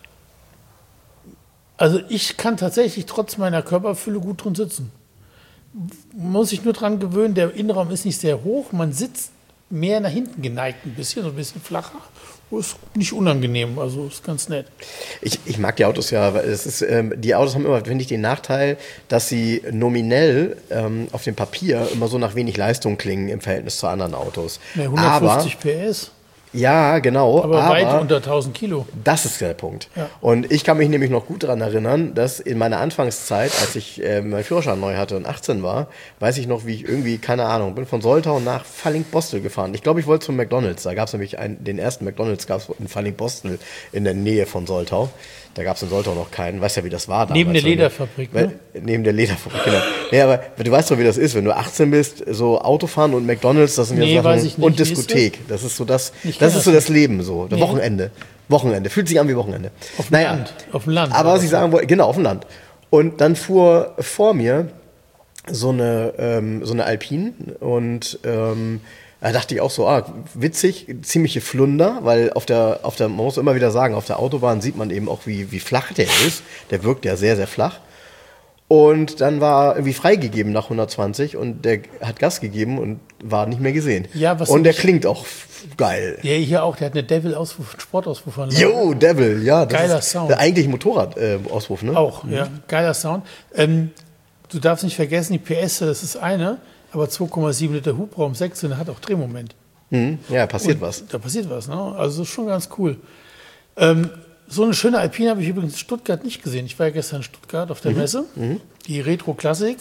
Also ich kann tatsächlich trotz meiner Körperfülle gut drin sitzen. Muss sich nur dran gewöhnen, der Innenraum ist nicht sehr hoch, man sitzt mehr nach hinten geneigt ein bisschen, so ein bisschen flacher. Ist nicht unangenehm, also ist ganz nett. Ich, ich mag die Autos ja, weil es ist, ähm, die Autos haben immer, finde ich, den Nachteil, dass sie nominell ähm, auf dem Papier immer so nach wenig Leistung klingen im Verhältnis zu anderen Autos. Ja, hundertfünfzig P S, Ja, genau. aber, aber weit unter tausend Kilo. Das ist der Punkt. Ja. Und ich kann mich nämlich noch gut daran erinnern, dass in meiner Anfangszeit, als ich äh, meinen Führerschein neu hatte und achtzehn war, weiß ich noch, wie ich irgendwie, keine Ahnung, bin von Soltau nach Falling-Bostel gefahren. Ich glaube, ich wollte zum McDonalds. Da gab es nämlich einen, den ersten McDonalds gab es in Falling-Bostel in der Nähe von Soltau. Da gab es in Soltau noch keinen. Weißt ja, wie das war damals. Neben der Lederfabrik, ne? Neben der Lederfabrik, genau. Nee, aber du weißt doch, wie das ist, wenn du achtzehn bist, so Autofahren und McDonalds, das sind Nee, ja weiß Sachen. ich nicht. Und Wie ist Diskothek. Das ist so das, Ich das kenn ist so das das Leben so. Nee. Wochenende. Wochenende. Fühlt sich an wie Wochenende. Auf dem Land. Auf dem Land. Aber was ich sagen wollte, genau, auf dem Land. Und dann fuhr vor mir so eine, ähm, so eine Alpine und ähm, da dachte ich auch so, ah, witzig, ziemliche Flunder, weil auf der, auf der, man muss immer wieder sagen, auf der Autobahn sieht man eben auch, wie, wie flach der ist. Der wirkt ja sehr, sehr flach. Und dann war er irgendwie freigegeben nach hundertzwanzig und der hat Gas gegeben und war nicht mehr gesehen. Ja, was und der ich- klingt auch geil. Ja, hier auch, der hat eine Devil-Auspuff, Sportauspuff. Yo, Devil, ja. Das Geiler ist Sound. Der eigentlich Motorrad-Auspuff, ne? Auch, ja, geiler Sound. Ähm, du darfst nicht vergessen, die P S, das ist eine, aber zwei Komma sieben Liter Hubraum, sechs Zylinder hat auch Drehmoment. Mhm. Ja, passiert Und was. Da passiert was, ne? Also das ist schon ganz cool. Ähm, so eine schöne Alpine habe ich übrigens in Stuttgart nicht gesehen. Ich war ja gestern in Stuttgart auf der Mhm. Messe, die Retro Klassik.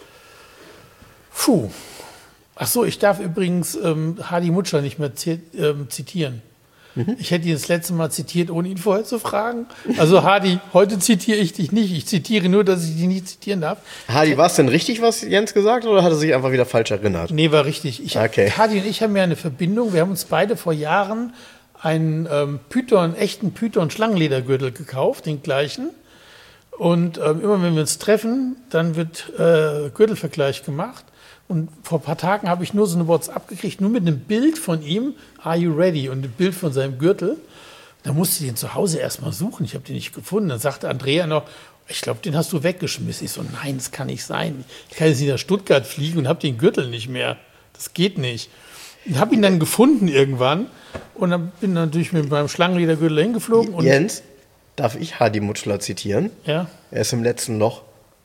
Puh. Ach so, ich darf übrigens ähm, Hardy Mutschler nicht mehr zi ähm, zitieren. Mhm. Ich hätte ihn das letzte Mal zitiert, ohne ihn vorher zu fragen. Also Hardy, heute zitiere ich dich nicht. Ich zitiere nur, dass ich dich nicht zitieren darf. Hardy, war es denn richtig, was Jens gesagt hat, oder hat er sich einfach wieder falsch erinnert? Nee, war richtig. Ich, Okay. Hardy und ich haben ja eine Verbindung. Wir haben uns beide vor Jahren einen ähm, Python, echten Python-Schlangenledergürtel gekauft, den gleichen. Und ähm, immer wenn wir uns treffen, dann wird äh, Gürtelvergleich gemacht. Und vor ein paar Tagen habe ich nur so eine WhatsApp gekriegt, nur mit einem Bild von ihm, are you ready? Und ein Bild von seinem Gürtel. Da musste ich den zu Hause erstmal suchen. Ich habe den nicht gefunden. Dann sagte Andrea noch, ich glaube, den hast du weggeschmissen. Ich so, nein, das kann nicht sein. Ich kann jetzt nicht nach Stuttgart fliegen und habe den Gürtel nicht mehr. Das geht nicht. Und habe ihn dann gefunden irgendwann. Und dann bin natürlich mit meinem Schlangenledergürtel hingeflogen. Und, Jens, darf ich Hardy Mutschler zitieren? ja. Er ist im letzten Loch.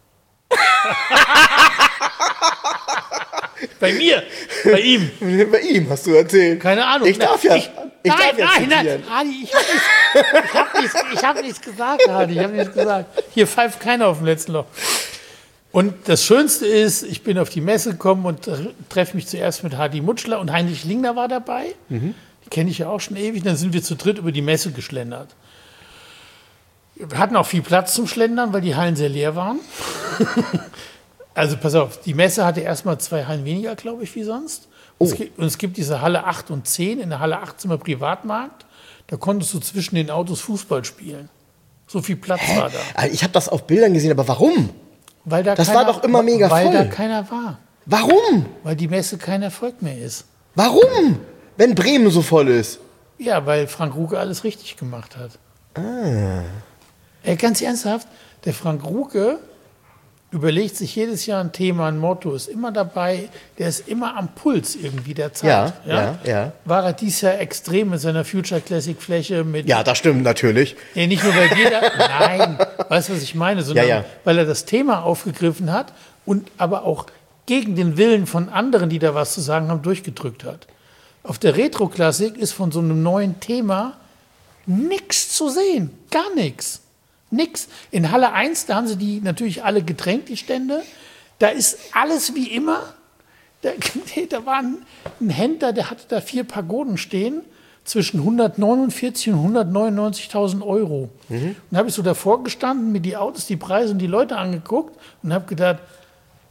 Bei mir, bei ihm. Bei ihm hast du erzählt. Keine Ahnung. Ich darf ja. Ich, ich nein, darf ja nein, nein, zitieren. Hardy, ich habe nichts, ich hab nichts, ich hab nichts gesagt, Hardy, ich habe nichts gesagt. Hier pfeift keiner auf dem letzten Loch. Und das Schönste ist, ich bin auf die Messe gekommen und treffe mich zuerst mit Hardy Mutschler und Heinrich Lingner war dabei. Mhm. Die kenne ich ja auch schon ewig. Dann sind wir zu dritt über die Messe geschlendert. Wir hatten auch viel Platz zum Schlendern, weil die Hallen sehr leer waren. Also pass auf, die Messe hatte erstmal zwei Hallen weniger, glaube ich, wie sonst. Und, Oh. es gibt, und es gibt diese Halle acht und zehn. In der Halle acht sind wir Privatmarkt. Da konntest du zwischen den Autos Fußball spielen. So viel Platz war da. Ah, Ich habe das auf Bildern gesehen, aber warum? Weil da Das keiner, war doch immer mega Weil voll. da keiner war. Warum? Weil die Messe kein Erfolg mehr ist. Warum? Wenn Bremen so voll ist. Ja, weil Frank Ruke alles richtig gemacht hat. Ah. Ey, ganz ernsthaft, der Frank Ruke überlegt sich jedes Jahr ein Thema, ein Motto, ist immer dabei, der ist immer am Puls irgendwie der Zeit. Ja, ja, ja. War er dieses Jahr extrem mit seiner Future Classic Fläche mit. Ja, das stimmt natürlich. Nee, nicht nur, weil jeder, nein, weißt du, was ich meine, sondern Ja, ja. weil er das Thema aufgegriffen hat und aber auch gegen den Willen von anderen, die da was zu sagen haben, durchgedrückt hat. Auf der Retro-Klassik ist von so einem neuen Thema nichts zu sehen, gar nichts. Nix. In Halle eins, da haben sie die natürlich alle gedrängt, die Stände. Da ist alles wie immer. Da, da war ein, ein Händler, der hatte da vier Pagoden stehen, zwischen hundertneunundvierzig und hundertneunundneunzigtausend Euro. Mhm. Und da habe ich so davor gestanden, mir die Autos, die Preise und die Leute angeguckt und habe gedacht,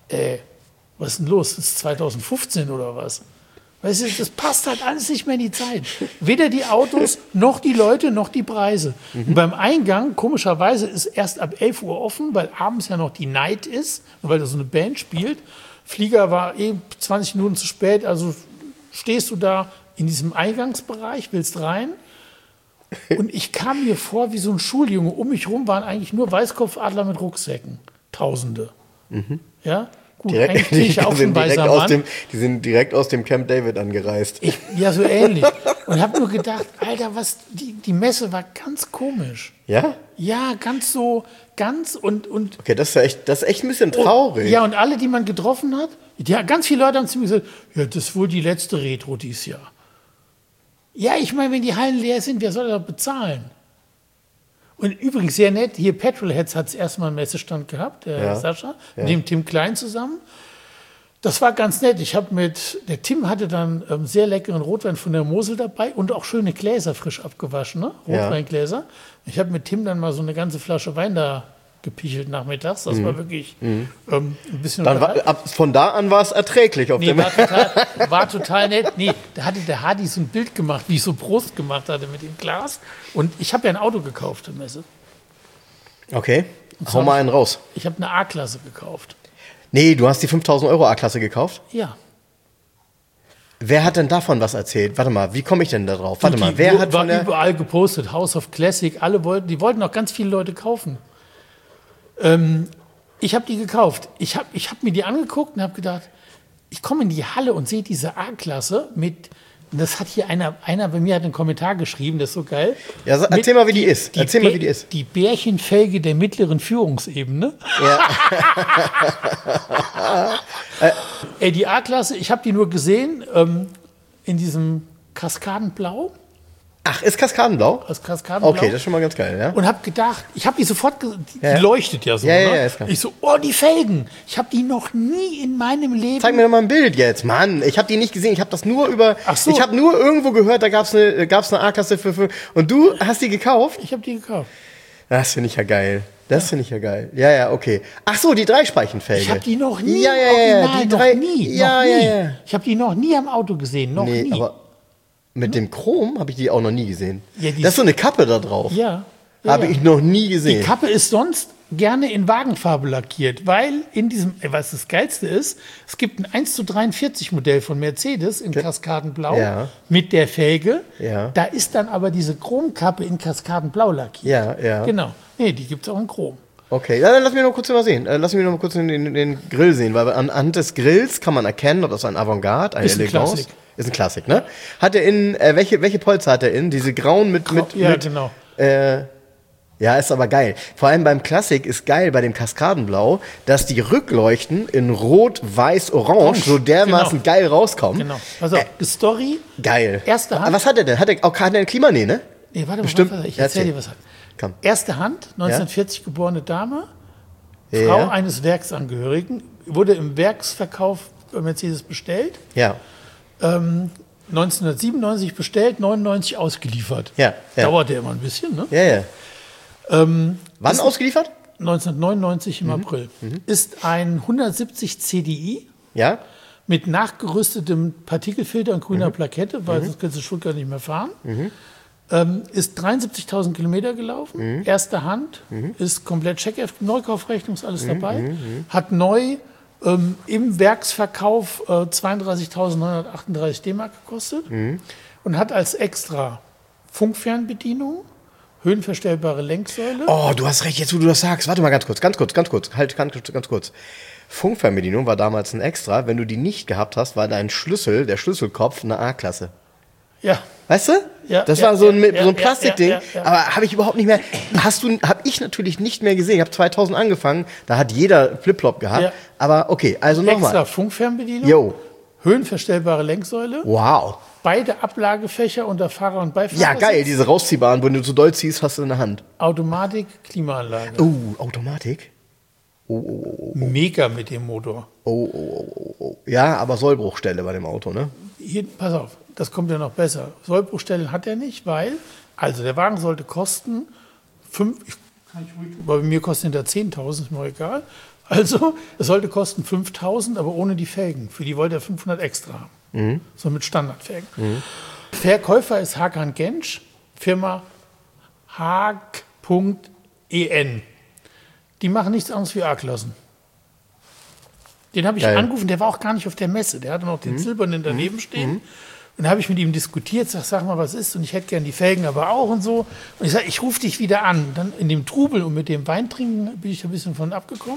äh, was ist denn los? Das ist zweitausendfünfzehn oder was? Weißt du, das passt halt alles nicht mehr in die Zeit. Weder die Autos, noch die Leute, noch die Preise. Mhm. Und beim Eingang, komischerweise, ist erst ab elf Uhr offen, weil abends ja noch die Night ist, weil da so eine Band spielt. Flieger war eh zwanzig Minuten zu spät, also stehst du da in diesem Eingangsbereich, willst rein. Und ich kam mir vor wie so ein Schuljunge. Um mich rum waren eigentlich nur Weißkopfadler mit Rucksäcken. Tausende. Mhm. Ja? Gut, direkt, eigentlich ich auch schon direkt aus dem, die sind direkt aus dem Camp David angereist. Ich, ja, so ähnlich. Und habe nur gedacht, Alter, was, die, die Messe war ganz komisch. Ja? Ja, ganz so, ganz und... und okay, das ist ja echt, das ist echt ein bisschen traurig. Und, ja, und alle, die man getroffen hat, ja, ganz viele Leute haben zu mir gesagt, ja, das ist wohl die letzte Retro dieses Jahr. Ja, ich meine, wenn die Hallen leer sind, wer soll das bezahlen? Und übrigens sehr nett, hier Petrolheads hat es erstmal einen Messestand gehabt, der ja. Sascha, ja. mit dem Tim Klein zusammen. Das war ganz nett. Ich habe mit, der Tim hatte dann ähm, sehr leckeren Rotwein von der Mosel dabei und auch schöne Gläser frisch abgewaschen, ne? Rotweingläser. Ja. Ich habe mit Tim dann mal so eine ganze Flasche Wein da gepichelt nachmittags. Das mhm. war wirklich mhm. ähm, ein bisschen... Dann war, ab, von da an war es erträglich. Auf nee, dem war, total, war total nett. Nee, da hatte der Hardy so ein Bild gemacht, wie ich so Prost gemacht hatte mit dem Glas. Und ich habe ja ein Auto gekauft zur Messe. Okay, hau mal einen raus. Ich habe eine A-Klasse gekauft. Nee, du hast die fünftausend Euro A-Klasse gekauft? Ja. Wer hat denn davon was erzählt? Warte mal, wie komme ich denn da drauf? Warte die, mal, wer hat war von der... überall gepostet, House of Classic, alle wollten, die wollten auch ganz viele Leute kaufen. Ähm, ich habe die gekauft. Ich habe ich hab mir die angeguckt und habe gedacht, ich komme in die Halle und sehe diese A-Klasse mit, das hat hier einer, einer bei mir hat einen Kommentar geschrieben, das ist so geil. Ja, so, erzähl mal, wie die, die ist. Die erzähl mal, wie die ist. Die Bärchenfelge der mittleren Führungsebene. Ja. Ey, die A-Klasse, ich habe die nur gesehen ähm, in diesem Kaskadenblau. Ach, ist Kaskadenblau? Aus Kaskadenblau. Okay, das ist schon mal ganz geil, ja. Und habe gedacht, ich habe die sofort, ge- die, ja. die leuchtet ja so. Ja, ja, ne? ja, ist klar. Ich so, oh, die Felgen. Ich habe die noch nie in meinem Leben... Zeig mir doch mal ein Bild jetzt, Mann. Ich habe die nicht gesehen. Ich habe das nur über... Ach so. Ich habe nur irgendwo gehört, da gab's eine, gab's eine A-Klasse für, für... Und du hast die gekauft? Ich habe die gekauft. Das finde ich ja geil. Das ja. finde ich ja geil. Ja, ja, okay. Ach so, die Dreispeichenfelge. Ich habe die noch nie, ja, ja, ja, original, die drei, noch nie, ja, noch nie. Ja, ja. Ich habe die noch nie am Auto gesehen, noch nee, nie. Aber mit dem Chrom habe ich die auch noch nie gesehen. Ja, da ist so eine Kappe da drauf. Ja. ja habe ja. ich noch nie gesehen. Die Kappe ist sonst gerne in Wagenfarbe lackiert, weil in diesem, was das Geilste ist, es gibt ein eins zu dreiundvierzig Modell von Mercedes in Kaskadenblau ja. mit der Felge. Ja. Da ist dann aber diese Chromkappe in Kaskadenblau lackiert. Ja, ja. Genau. Nee, die gibt es auch in Chrom. Okay, ja, dann lass mich noch kurz mal sehen. Äh, lass mich noch mal kurz den, den, den Grill sehen, weil anhand des Grills kann man erkennen, ob das ein Avantgarde, ein ist Elegance. Ein Klassik. Ist ein Klassik, ne? Hat er innen, äh, welche, welche Polster hat er innen? Diese grauen mit, mit, ja, mit genau. Äh, ja, ist aber geil. Vor allem beim Klassik ist geil bei dem Kaskadenblau, dass die Rückleuchten in Rot, Weiß, Orange so dermaßen genau. geil rauskommen. Genau. Also äh, die Story. Geil. Erste Hand. Aber was hat er denn? Hat er auch keine Klimanähe, ne? Nee, warte Bestimmt. mal, ich erzähl dir was. Komm. Erste Hand, neunzehnhundertvierzig ja? geborene Dame, Frau ja. eines Werksangehörigen, wurde im Werksverkauf bei Mercedes bestellt. Ja. Ähm, neunzehnhundertsiebenundneunzig bestellt, neunundneunzig ausgeliefert. Ja, ja. Dauerte immer ein bisschen, ne? Ja, ja. Ähm, Wann ausgeliefert? neunzehnhundertneunundneunzig im mhm. April. Mhm. Ist ein hundertsiebzig C D I ja? mit nachgerüstetem Partikelfilter und grüner mhm. Plakette, weil mhm. sonst kannst du Stuttgart nicht mehr fahren. Mhm. Ähm, ist dreiundsiebzigtausend Kilometer gelaufen, mhm. erste Hand, mhm. ist komplett Check, Neukaufrechnung, ist alles mhm. dabei. Mhm. Hat neu ähm, im Werksverkauf äh, zweiunddreißigtausendneunhundertachtunddreißig D-Mark gekostet mhm. und hat als extra Funkfernbedienung, höhenverstellbare Lenksäule. Oh, du hast recht, jetzt wo du das sagst. Warte mal ganz kurz, ganz kurz, ganz kurz. Halt, ganz, ganz kurz. Funkfernbedienung war damals ein Extra. Wenn du die nicht gehabt hast, war dein Schlüssel, der Schlüsselkopf, eine A-Klasse. Ja. Weißt du? Ja, das ja, war so ein, ja, so ein ja, Plastikding, ja, ja, ja. aber habe ich überhaupt nicht mehr, hast du, habe ich natürlich nicht mehr gesehen. Ich habe zweitausend angefangen, da hat jeder Flipflop gehabt, Ja. aber okay, also nochmal. Extra Funkfernbedienung, Jo. höhenverstellbare Lenksäule, Wow. beide Ablagefächer unter Fahrer- und Beifahrersitz. Ja, geil, diese rausziehbaren, wenn du zu doll ziehst, hast du in der Hand. Automatik, Klimaanlage. Oh, Automatik? Oh, oh, oh, oh. Mega mit dem Motor. Oh, oh, oh, oh, oh. Ja, aber Sollbruchstelle bei dem Auto, ne? Hier, pass auf, das kommt ja noch besser. Sollbruchstellen hat er nicht, weil, also der Wagen sollte kosten, fünf, ich, kann ich ruhig, bei mir kostet er zehntausend, ist mir egal, Also, es sollte kosten fünftausend, aber ohne die Felgen. Für die wollte er fünfhundert extra haben. Mhm. So mit Standardfelgen. Mhm. Verkäufer ist Hakan Genç, Firma Haag Punkt E N. Die machen nichts anderes wie A-Klassen. Den habe ich Geil. angerufen, der war auch gar nicht auf der Messe. Der hatte noch den mhm. silbernen daneben stehen. Mhm. Und da habe ich mit ihm diskutiert, sag, sag mal, was ist? Und ich hätte gern die Felgen aber auch und so. Und ich sage, ich rufe dich wieder an. Und dann in dem Trubel und mit dem Weintrinken bin ich ein bisschen von abgekommen.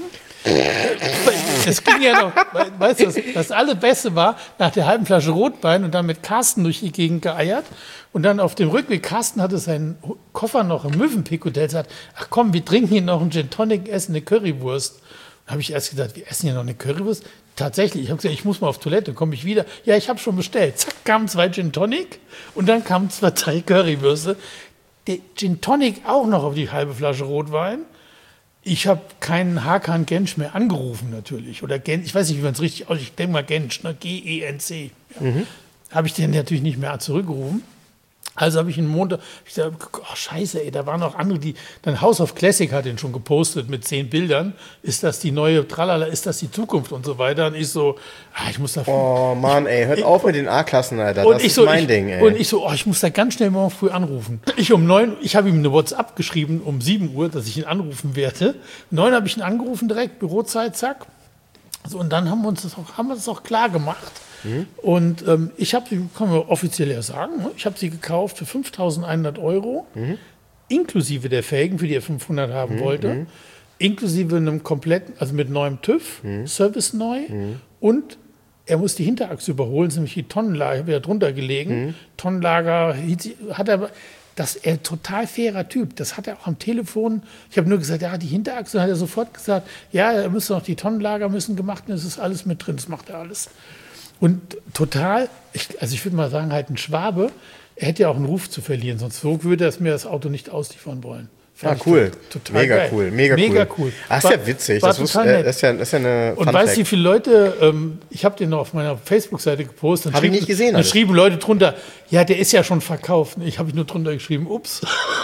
Das ging ja noch, weißt du, das, das Allerbeste war, nach der halben Flasche Rotwein und dann mit Carsten durch die Gegend geeiert. Und dann auf dem Rückweg, Carsten hatte seinen Koffer noch im Mövenpick-Hotel, gesagt, ach komm, wir trinken hier noch einen Gin Tonic, essen eine Currywurst. Da habe ich erst gesagt, wir essen hier noch eine Currywurst. Tatsächlich, ich habe gesagt, ich muss mal auf Toilette, komme ich wieder. Ja, ich habe schon bestellt. Zack, kamen zwei Gin Tonic und dann kamen zwei, drei Currywürste. Der Gin Tonic auch noch auf die halbe Flasche Rotwein. Ich habe keinen Hakan Genç mehr angerufen natürlich. Oder Genç, ich weiß nicht, wie man es richtig ausspricht. Ich denke mal Genç, ne? G E N C. Ja. Mhm. Habe ich den natürlich nicht mehr zurückgerufen. Also habe ich einen Montag, ich dachte, oh scheiße, ey, da waren noch andere, die, dann House of Classic hat den schon gepostet mit zehn Bildern. Ist das die neue Tralala, ist das die Zukunft und so weiter? Und ich so, ah, ich muss da... Oh Mann, ey, hört ich, auf mit den A-Klassen, Alter, das ist ich so, mein ich, Ding, ey. Und ich so, oh, ich muss da ganz schnell morgen früh anrufen. Ich um neun, ich habe ihm eine WhatsApp geschrieben um sieben Uhr, dass ich ihn anrufen werde. Neun habe ich ihn angerufen direkt, Bürozeit, zack. So, und dann haben wir uns das auch, haben wir das auch klar gemacht. Mhm. Und ähm, ich habe sie, kann man offiziell ja sagen, ne? Ich habe sie gekauft für fünftausendeinhundert Euro, mhm. inklusive der Felgen, für die er fünfhundert haben mhm. wollte, mhm. inklusive einem kompletten, also mit neuem TÜV, mhm. Service neu mhm. und er muss die Hinterachse überholen, nämlich die Tonnenlager, ich habe ja drunter gelegen, mhm. Tonnenlager, hat er, das ist ein total fairer Typ, das hat er auch am Telefon, ich habe nur gesagt, ja, die Hinterachse, dann hat er sofort gesagt, ja, er müsste noch die Tonnenlager müssen gemacht werden, das ist alles mit drin, das macht er alles. Und total, ich, also ich würde mal sagen, halt ein Schwabe, er hätte ja auch einen Ruf zu verlieren, sonst so würde er mir das Auto nicht ausliefern wollen. Ja, cool. Total mega geil. cool. Mega, mega cool. cool. Das ist ja witzig. Das, wusste, äh, das, ist ja, das ist ja eine Und weißt du, wie viele Leute, ähm, ich habe den noch auf meiner Facebook-Seite gepostet. Habe ich nicht gesehen. Dann alles. Schrieben Leute drunter, ja, der ist ja schon verkauft. Ich habe ich nur drunter geschrieben, ups.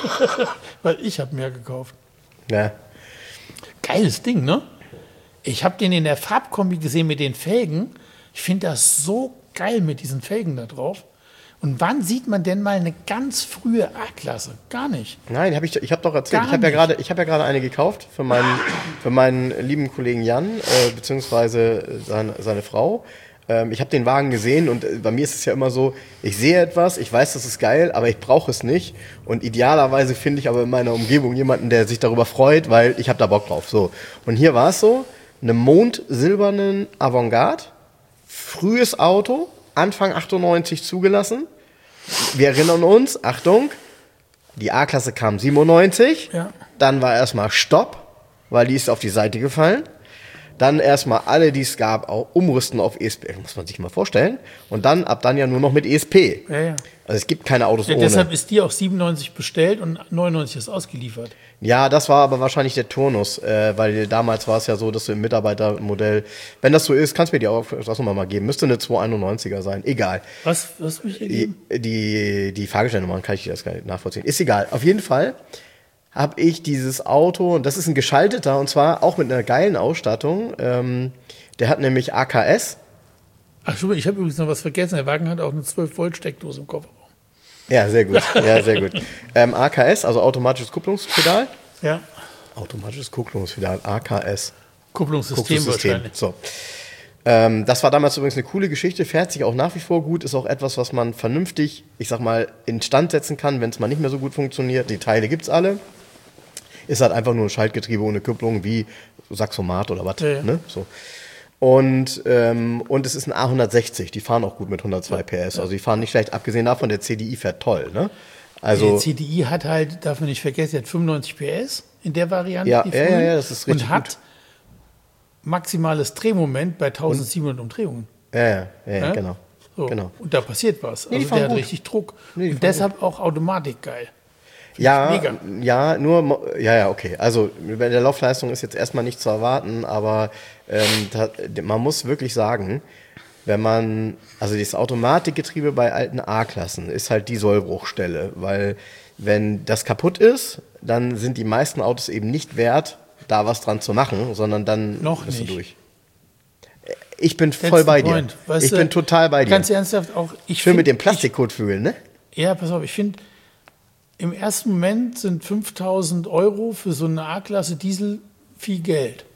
Weil ich habe mehr gekauft. Ja. Geiles Ding, ne? Ich habe den in der Farbkombi gesehen mit den Felgen. Ich finde das so geil mit diesen Felgen da drauf. Und wann sieht man denn mal eine ganz frühe A-Klasse? Gar nicht. Nein, hab ich, ich habe doch erzählt, Gar ich habe ja gerade hab ja gerade eine gekauft für meinen, für meinen lieben Kollegen Jan, äh, beziehungsweise seine, seine Frau. Ähm, ich habe den Wagen gesehen und äh, bei mir ist es ja immer so, ich sehe etwas, ich weiß, das ist geil, aber ich brauche es nicht. Und idealerweise finde ich aber in meiner Umgebung jemanden, der sich darüber freut, weil ich habe da Bock drauf. So. Und hier war es so, eine mondsilbernen Avantgarde, frühes Auto, Anfang achtundneunzig zugelassen. Wir erinnern uns, Achtung, die A-Klasse kam siebenundneunzig, ja. Dann war erstmal Stopp, weil die ist auf die Seite gefallen. Dann erstmal alle, die es gab, auch umrüsten auf E S P, muss man sich mal vorstellen. Und dann, ab dann ja nur noch mit E S P. Ja, ja. Also es gibt keine Autos ja, ohne. Deshalb ist die auch siebenundneunzig bestellt und neunundneunzig ist ausgeliefert. Ja, das war aber wahrscheinlich der Turnus, äh, weil damals war es ja so, dass du im Mitarbeitermodell, wenn das so ist, kannst du mir die auch das nochmal mal geben, müsste eine zweihunderteinundneunziger sein, egal. Was, was mich die, die, die Fahrgestellnummern kann ich dir das gar nicht nachvollziehen. Ist egal, auf jeden Fall habe ich dieses Auto, und das ist ein geschalteter, und zwar auch mit einer geilen Ausstattung, ähm, der hat nämlich A K S. Ach, schon, ich habe übrigens noch was vergessen, der Wagen hat auch eine zwölf Volt Steckdose im Kofferraum. Ja, sehr gut. Ja, sehr gut. Ähm, A K S, also automatisches Kupplungspedal. Ja. Automatisches Kupplungspedal, A K S. Kupplungssystem, Kupplungssystem. wahrscheinlich. So. Ähm, das war damals übrigens eine coole Geschichte, fährt sich auch nach wie vor gut, ist auch etwas, was man vernünftig, ich sag mal, instand setzen kann, wenn es mal nicht mehr so gut funktioniert. Die Teile gibt's alle. Ist halt einfach nur ein Schaltgetriebe ohne Kupplung, wie Saxomat oder was. Ja, ja. Ne? So. Und, ähm, und es ist ein A hundertsechzig, die fahren auch gut mit hundertzwei P S. Also die fahren nicht schlecht, abgesehen davon, der C D I fährt toll. Ne? Also, der C D I hat halt, darf man nicht vergessen, der hat fünfundneunzig P S in der Variante. Ja, ja, ja, ja, das ist richtig und hat gut. maximales Drehmoment bei tausendsiebenhundert Umdrehungen. Ja, ja, ja, ja, genau. So. genau. Und da passiert was. Nee, also der hat gut. richtig Druck. Nee, und deshalb gut. Auch Automatik geil. Ja, ja, nur, ja, ja, okay. Also bei der Laufleistung ist jetzt erstmal nicht zu erwarten, aber ähm, da, man muss wirklich sagen, wenn man, also das Automatikgetriebe bei alten A-Klassen ist halt die Sollbruchstelle, weil wenn das kaputt ist, dann sind die meisten Autos eben nicht wert, da was dran zu machen, sondern dann Noch bist nicht. du durch. Ich bin That's voll the bei dir. point. Weißt ich du, bin total bei dir. Ganz ernsthaft auch. Ich Schön find, mit dem Plastikkotfühlen, ne? Ich, ja, pass auf, ich finde, im ersten Moment sind fünftausend Euro für so eine A-Klasse Diesel viel Geld.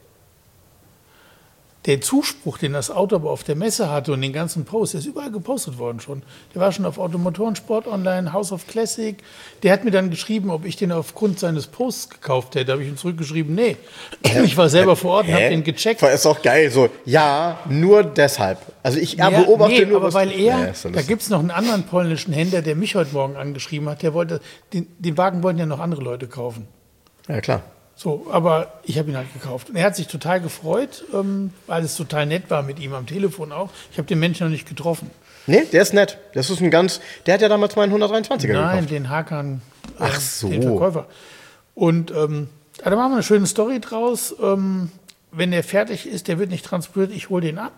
Der Zuspruch, den das Auto aber auf der Messe hatte und den ganzen Post, der ist überall gepostet worden schon. Der war schon auf Automotoren, Sport Online, House of Classic. Der hat mir dann geschrieben, ob ich den aufgrund seines Posts gekauft hätte. Da habe ich ihm zurückgeschrieben, nee. Ich war selber vor Ort und habe den gecheckt. Ist auch geil, so, ja, nur deshalb. Also ich ja, beobachte nee, nur, aber was weil er, ja, ist so da lustig. gibt es noch einen anderen polnischen Händler, der mich heute Morgen angeschrieben hat, der wollte, den, den Wagen wollten ja noch andere Leute kaufen. Ja, klar. So, aber ich habe ihn halt gekauft. Und er hat sich total gefreut, ähm, weil es total nett war mit ihm am Telefon auch. Ich habe den Menschen noch nicht getroffen. Nee, der ist nett. Das ist ein ganz, der hat ja damals meinen hundertdreiundzwanziger Nein, gekauft. den Hakan, äh, Ach so. den Verkäufer. Und ähm, da machen wir eine schöne Story draus. Ähm, wenn der fertig ist, der wird nicht transportiert, ich hole den ab.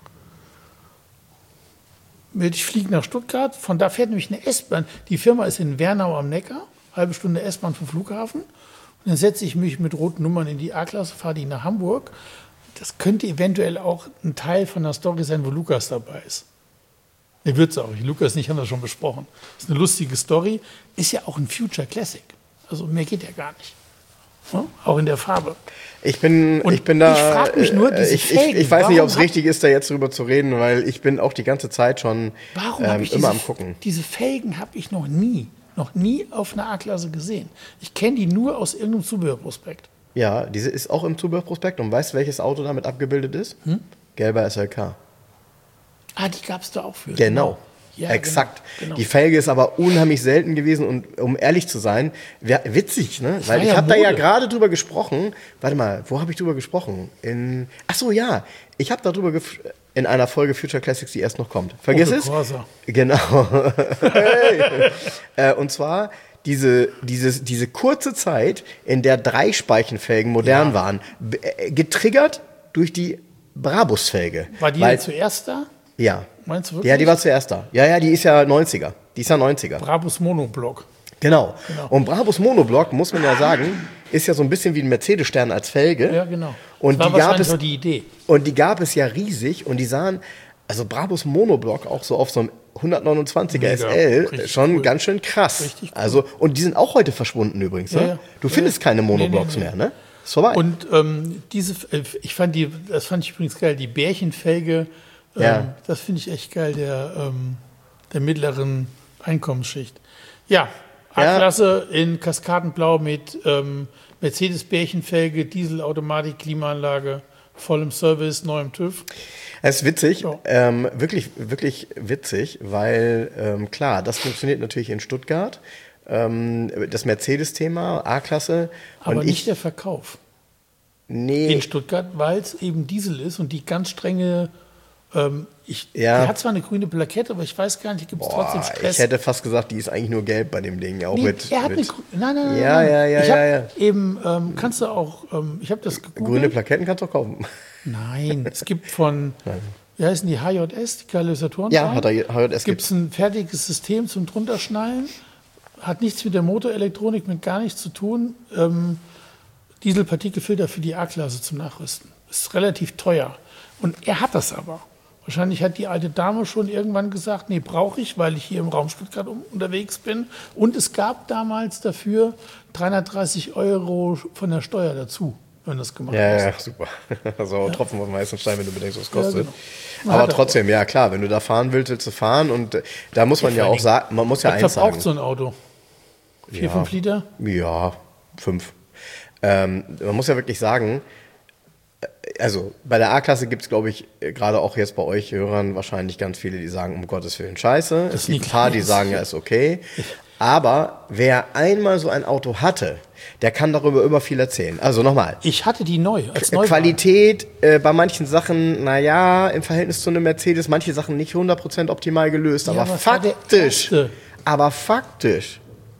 Ich fliege nach Stuttgart, von da fährt nämlich eine S-Bahn. Die Firma ist in Wernau am Neckar, halbe Stunde S-Bahn vom Flughafen. Und dann setze ich mich mit roten Nummern in die A-Klasse, fahre die nach Hamburg. Das könnte eventuell auch ein Teil von der Story sein, wo Lukas dabei ist. Er wird es auch. Lukas und ich haben das schon besprochen. Das ist eine lustige Story. Ist ja auch ein Future Classic. Also mehr geht ja gar nicht. Ja? Auch in der Farbe. Ich bin, Und ich bin da. ich frag mich nur, diese ich, ich, Felgen, ich weiß nicht, ob es warum richtig ist, da jetzt drüber zu reden, weil ich bin auch die ganze Zeit schon Warum ähm, habe ich immer diese, am Gucken. diese Felgen habe ich noch nie, noch nie auf einer A-Klasse gesehen. Ich kenne die nur aus irgendeinem Zubehörprospekt. Ja, diese ist auch im Zubehörprospekt. Und weißt du, welches Auto damit abgebildet ist? Hm? Gelber S L K. Ah, die gab es da auch für. Genau. Ja, Exakt. Genau, genau. Die Felge ist aber unheimlich selten gewesen und um ehrlich zu sein, wär, witzig, ne? Weil war ich ja habe da ja Mode. gerade drüber gesprochen. Warte mal, wo habe ich drüber gesprochen? In Ach so, ja, ich habe darüber gef- in einer Folge Future Classics, die erst noch kommt. Vergiss Opel es? Corsa. Genau. Hey. äh, und zwar diese, dieses, diese kurze Zeit, in der Dreispeichenfelgen modern Ja. waren, b- äh, getriggert durch die Brabus-Felge. War die Weil, denn zuerst da? Ja. Meinst du wirklich? Ja, die war zuerst da. Ja, ja, die ist ja neunziger. Die ist ja neunziger. Brabus Monoblock. Genau. Genau. Und Brabus Monoblock, muss man ja sagen, ist ja so ein bisschen wie ein Mercedes-Stern als Felge. Ja, genau. Und das war die gab wahrscheinlich es so die Idee. Und die gab es ja riesig und die sahen, also Brabus Monoblock auch so auf so einem hundertneunundzwanziger Mega. S L, Richtig schon cool. ganz schön krass. Richtig cool. Also, und die sind auch heute verschwunden übrigens. Ja, Ne? ja. Du Ja, findest ja. keine Monoblocks Nee, nee, nee. mehr, ne? Ist vorbei. Und ähm, diese, äh, ich fand die, das fand ich übrigens geil, die Bärchenfelge, ähm, Ja. das finde ich echt geil, der, ähm, der mittleren Einkommensschicht. Ja, Ja. A-Klasse in Kaskadenblau mit ähm, Mercedes-Bärchenfelge, Dieselautomatik, Klimaanlage, vollem Service, neuem TÜV. Es ist witzig, Ja. ähm, wirklich, wirklich witzig, weil ähm, klar, das funktioniert natürlich in Stuttgart. Ähm, das Mercedes-Thema, A-Klasse. Aber Und nicht ich, der Verkauf nee, in Stuttgart, weil es eben Diesel ist und die ganz strenge, ähm, ich, Ja. die hat zwar eine grüne Plakette, aber ich weiß gar nicht, gibt es trotzdem boah, Stress. ich hätte fast gesagt, die ist eigentlich nur gelb bei dem Ding. Auch Nee, mit, er hat eine mit grü- nein, nein, nein, Ja, nein. ja, ja, ich hab ja, ja. Eben, ähm, kannst du auch, ähm, ich habe das gegoogelt. grüne Plaketten kannst du auch kaufen. Nein, es gibt von, wie heißen die, H J S, die Katalysatoren? Ja, hat er, H J S Es gibt ein fertiges System zum Drunterschnallen, hat nichts mit der Motorelektronik, mit gar nichts zu tun. Ähm, Dieselpartikelfilter für die A-Klasse zum Nachrüsten. Ist relativ teuer. Und er hat das aber. Wahrscheinlich hat die alte Dame schon irgendwann gesagt, nee, brauche ich, weil ich hier im Raum Stuttgart um, unterwegs bin. Und es gab damals dafür dreihundertdreißig Euro von der Steuer dazu, wenn das gemacht Ja, ist. ja, super. Also Tropfen auf den heißen Stein, wenn du bedenkst, was es kostet. Ja, genau. Man Aber hat auch- trotzdem, ja klar, wenn du da fahren willst, willst du fahren. Und äh, da muss man ja, vor auch allen sagen, man muss ja Was eins verbraucht sagen. so ein Auto? Vier, Ja. fünf Liter? Ja, fünf. Ähm, man muss ja wirklich sagen, äh, also bei der A-Klasse gibt es, glaube ich, äh, gerade auch jetzt bei euch Hörern wahrscheinlich ganz viele, die sagen, um Gottes Willen, scheiße. Es ist gibt nie ein paar, die klar. sagen, ja, ist okay. Aber wer einmal so ein Auto hatte, der kann darüber immer viel erzählen. Also nochmal. Ich hatte die neu, als Neuwagen. Qualität äh, bei manchen Sachen, naja, im Verhältnis zu einem Mercedes, manche Sachen nicht hundert Prozent optimal gelöst, Ja, aber aber es war der faktisch, erste. aber faktisch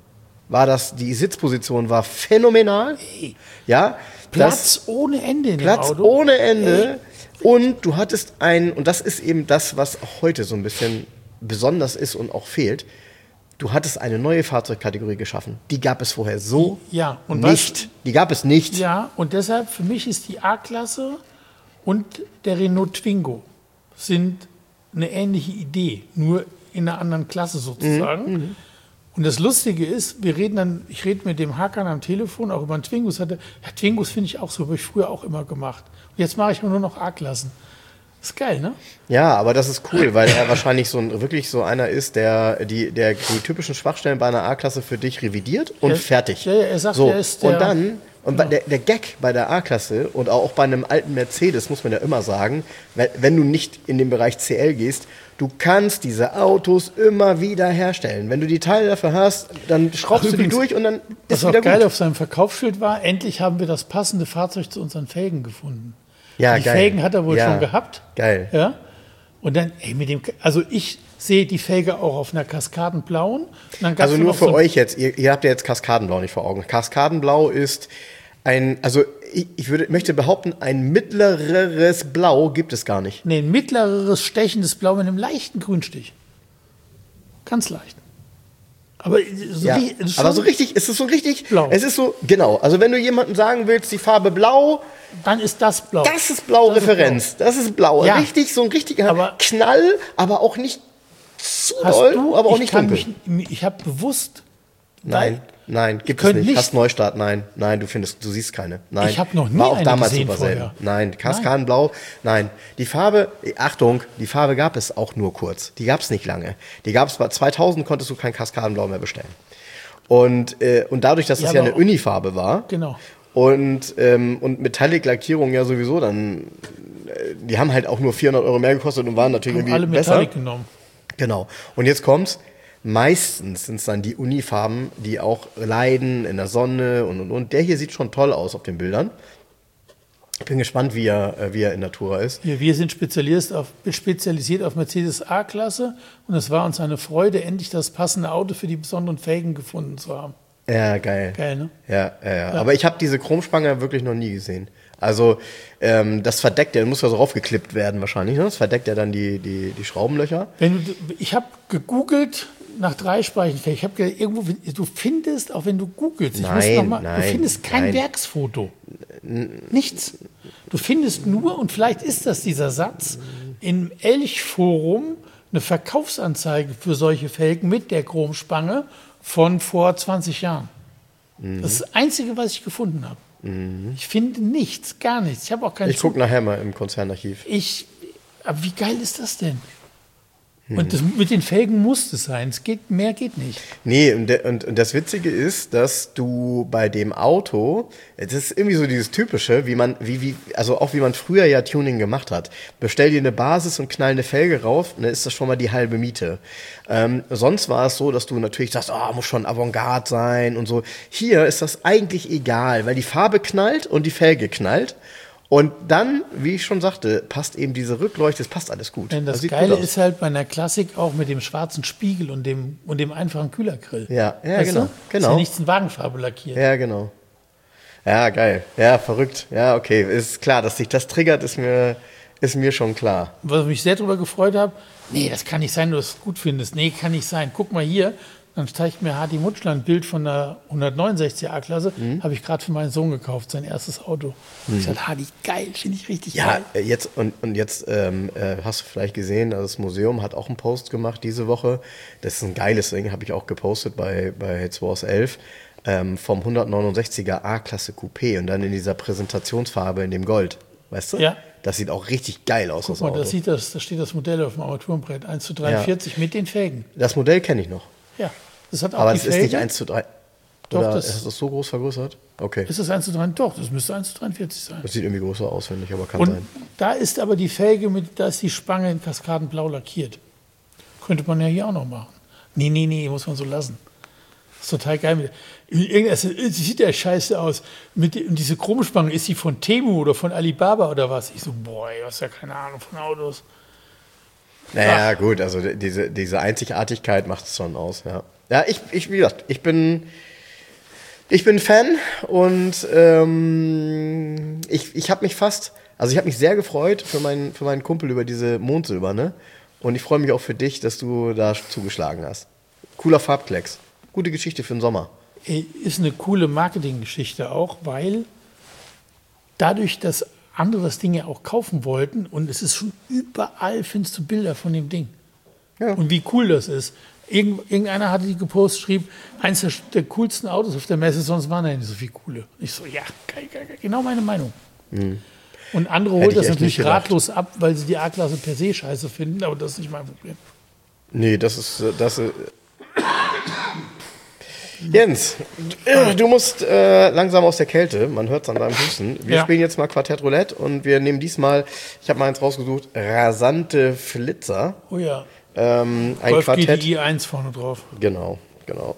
war das, die Sitzposition war phänomenal, ja, Platz ohne Ende in Platz dem Auto. ohne Ende und du hattest ein, und das ist eben das, was auch heute so ein bisschen besonders ist und auch fehlt, du hattest eine neue Fahrzeugkategorie geschaffen. Die gab es vorher so Ja, und nicht. was, Die gab es nicht. ja, und deshalb für mich ist die A-Klasse und der Renault Twingo sind eine ähnliche Idee, nur in einer anderen Klasse sozusagen. Mhm. Und das Lustige ist, wir reden dann, ich rede mit dem Hakan am Telefon, auch über den Twingos, hatte, ja, Twingos finde ich auch so, habe ich früher auch immer gemacht. Und jetzt mache ich nur noch A-Klassen. Ist geil, ne? Ja, aber das ist cool, weil er wahrscheinlich so ein, wirklich so einer ist, der die, der die typischen Schwachstellen bei einer A-Klasse für dich revidiert und Ja, fertig. ja, ja, er sagt, so, er ist der- und dann, und bei- der, der Gag bei der A-Klasse und auch bei einem alten Mercedes, muss man ja immer sagen, wenn, wenn du nicht in den Bereich C L gehst, du kannst diese Autos immer wieder herstellen. Wenn du die Teile dafür hast, dann schraubst Ach, du die übrigens, durch und dann Was ist auch wieder geil gut. auf seinem Verkaufsschild war, endlich haben wir das passende Fahrzeug zu unseren Felgen gefunden. Ja, die geil. Felgen hat er wohl Ja, schon gehabt. geil. Ja. Und dann, ey, mit dem, also ich sehe die Felge auch auf einer kaskadenblauen. Und dann gab's Also nur noch für so ein- euch jetzt, ihr, ihr habt ja jetzt Kaskadenblau nicht vor Augen. Kaskadenblau ist ein, also ich, ich würde, möchte behaupten, ein mittleres Blau gibt es gar nicht. Nee, ein mittleres stechendes Blau mit einem leichten Grünstich. Ganz leicht. Aber so, Ja, ri- schon- aber so richtig, es ist so richtig, Blau. es ist so, genau, also wenn du jemandem sagen willst, die Farbe Blau, dann ist das Blau. das ist Blau Das ist Referenz, das ist Blau, Ja. richtig, so ein richtiger Aber- Knall, aber auch nicht zu Hast doll, du, aber auch ich nicht kann dunkel. mich, ich habe bewusst, Nein, nein, gibt es könnt nicht. nicht- Hast Neustart, nein, nein, du findest, du siehst keine. Nein. Ich hab noch nie War auch eine damals gesehen super selten. vorher. Nein, Kaskadenblau, nein. Die Farbe, Achtung, die Farbe gab es auch nur kurz. Die gab es nicht lange. Die gab es, zweitausend konntest du kein Kaskadenblau mehr bestellen. Und, äh, und dadurch, dass Ja, es ja aber eine auch- Unifarbe war genau. und, ähm, und Metallic-Lackierung ja sowieso, dann, äh, die haben halt auch nur vierhundert Euro mehr gekostet und waren natürlich Haben irgendwie alle besser. Metallic genommen. Genau. Und jetzt kommt's. Meistens sind es dann die Unifarben, die auch leiden in der Sonne und und und. Der hier sieht schon toll aus auf den Bildern. Ich bin gespannt, wie er, äh, wie er in Natura ist. Hier, wir sind spezialisiert auf, spezialisiert auf Mercedes A-Klasse und es war uns eine Freude, endlich das passende Auto für die besonderen Felgen gefunden zu haben. Ja, geil. Geil, ne? Ja, ja, ja. Aber ich habe diese Chromspange wirklich noch nie gesehen. Also ähm, das verdeckt ja, muss ja so raufgeklippt werden wahrscheinlich. Ne? Das verdeckt ja dann die, die, die Schraubenlöcher. Wenn du, ich habe gegoogelt nach Dreispeichenfelgen. Ich habe gedacht, irgendwo, du findest, auch wenn du googelst, ich muss Nein, noch mal, du nein, findest kein nein. Werksfoto. Nichts. Du findest nur, und vielleicht ist das dieser Satz, im Elch-Forum eine Verkaufsanzeige für solche Felgen mit der Chromspange von vor zwanzig Jahren. Das ist das Einzige, was ich gefunden habe. Ich finde nichts, gar nichts. Ich habe auch keinen Ich gucke nachher mal im Konzernarchiv. Ich, aber wie geil ist das denn? Hm. Und das, mit den Felgen muss es sein. Es geht, mehr geht nicht. Nee, und, der, und, und das Witzige ist, dass du bei dem Auto, das ist irgendwie so dieses Typische, wie man, wie, wie, also auch wie man früher ja Tuning gemacht hat. Bestell dir eine Basis und knall eine Felge rauf, dann ist das schon mal die halbe Miete. Ähm, sonst war es so, dass du natürlich sagst, ah, muss schon Avantgarde sein und so. Hier ist das eigentlich egal, weil die Farbe knallt und die Felge knallt. Und dann, wie ich schon sagte, passt eben diese Rückleuchte, es passt alles gut. Denn das sieht Geile gut aus. ist halt bei einer Klassik auch mit dem schwarzen Spiegel und dem, und dem einfachen Kühlergrill. Ja, ja, Weißt genau, du? Ist genau. ja nichts in Wagenfarbe lackiert. Ja, genau. Ja, geil. Ja, verrückt. Ja, okay. Ist klar, dass sich das triggert, ist mir, ist mir schon klar. Was ich mich sehr darüber gefreut habe, nee, das kann nicht sein, du es gut findest. Nee, kann nicht sein. Guck mal hier, dann zeigt mir Hardy Mutschler ein Bild von der hundertneunundsechzig A-Klasse. Mhm. Habe ich gerade für meinen Sohn gekauft, sein erstes Auto. Ich sagte, Hardy, geil, finde ich richtig Ja, geil. äh, jetzt und, und jetzt ähm, äh, hast du vielleicht gesehen, also das Museum hat auch einen Post gemacht diese Woche. Das ist ein geiles Ding, habe ich auch gepostet bei, bei zwei aus elf. Ähm, vom hundertneunundsechziger A-Klasse Coupé und dann in dieser Präsentationsfarbe in dem Gold. Weißt du? Ja. Das sieht auch richtig geil aus, Guck das mal, Auto. da, sieht das, da steht das Modell auf dem Armaturenbrett, eins zu dreiundvierzig mit den Felgen. Das Modell kenne ich noch. Ja, das hat auch Aber die das ist Felgen. nicht eins zu drei. Doch, Oder das- ist das so groß vergrößert? Okay. Ist das eins zu drei? Doch, das müsste eins zu dreiundvierzig sein. Das sieht irgendwie größer aus, finde ich, aber kann Und sein. da ist aber die Felge, mit, da ist die Spange in Kaskadenblau lackiert. Könnte man ja hier auch noch machen. Nee, nee, nee, muss man so lassen. Das ist total geil. Mit- Irgendwas es sieht ja scheiße aus. Mit, die- und diese Chromspange, ist die von Temu oder von Alibaba oder was? Ich so, boah, ey, du hast ja keine Ahnung von Autos. Naja, gut, also d- diese, diese Einzigartigkeit macht es schon aus, ja. Ja, ich, ich, wie gesagt, ich bin, ich bin Fan und ähm, ich, ich habe mich fast, also ich habe mich sehr gefreut für meinen, für meinen Kumpel über diese Mondsilber, ne? Und ich freue mich auch für dich, dass du da zugeschlagen hast. Cooler Farbklecks. Gute Geschichte für den Sommer. Ey, ist eine coole Marketinggeschichte auch, weil dadurch, dass andere das Ding ja auch kaufen wollten und es ist schon überall, findest du Bilder von dem Ding. Ja. Und wie cool das ist. Irgend, irgendeiner hatte die gepostet, schrieb, eins der, der coolsten Autos auf der Messe, sonst waren da nicht so viele coole. Ich so, ja, geil, geil, geil, genau meine Meinung. Mhm. Und andere holt das natürlich ratlos ab, weil sie die A-Klasse per se scheiße finden, aber das ist nicht mein Problem. Nee, das ist... Das ist Jens, du musst äh, langsam aus der Kälte, man hört es an deinem Husten. Wir ja. spielen jetzt mal Quartett Roulette und wir nehmen diesmal, ich habe mal eins rausgesucht, rasante Flitzer. Oh ja, ähm, ein Golf Quartett. G T I eins vorne drauf. Genau, genau.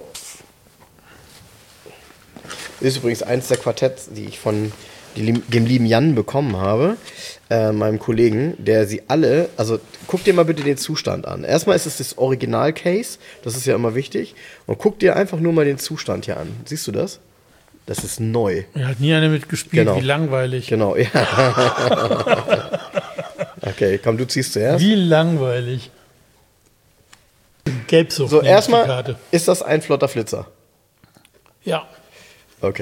Ist übrigens eins der Quartetts, die ich von dem lieben Jan bekommen habe, äh, meinem Kollegen, der sie alle, also guck dir mal bitte den Zustand an. Erstmal ist es das Original-Case, das ist ja immer wichtig. Und guck dir einfach nur mal den Zustand hier an. Siehst du das? Das ist neu. Er hat nie einer mitgespielt, Genau. Wie langweilig. Genau, ja. Okay, komm, du ziehst zuerst. Wie langweilig. Gelbsucht. So, erstmal ist das ein flotter Flitzer. Ja. Okay.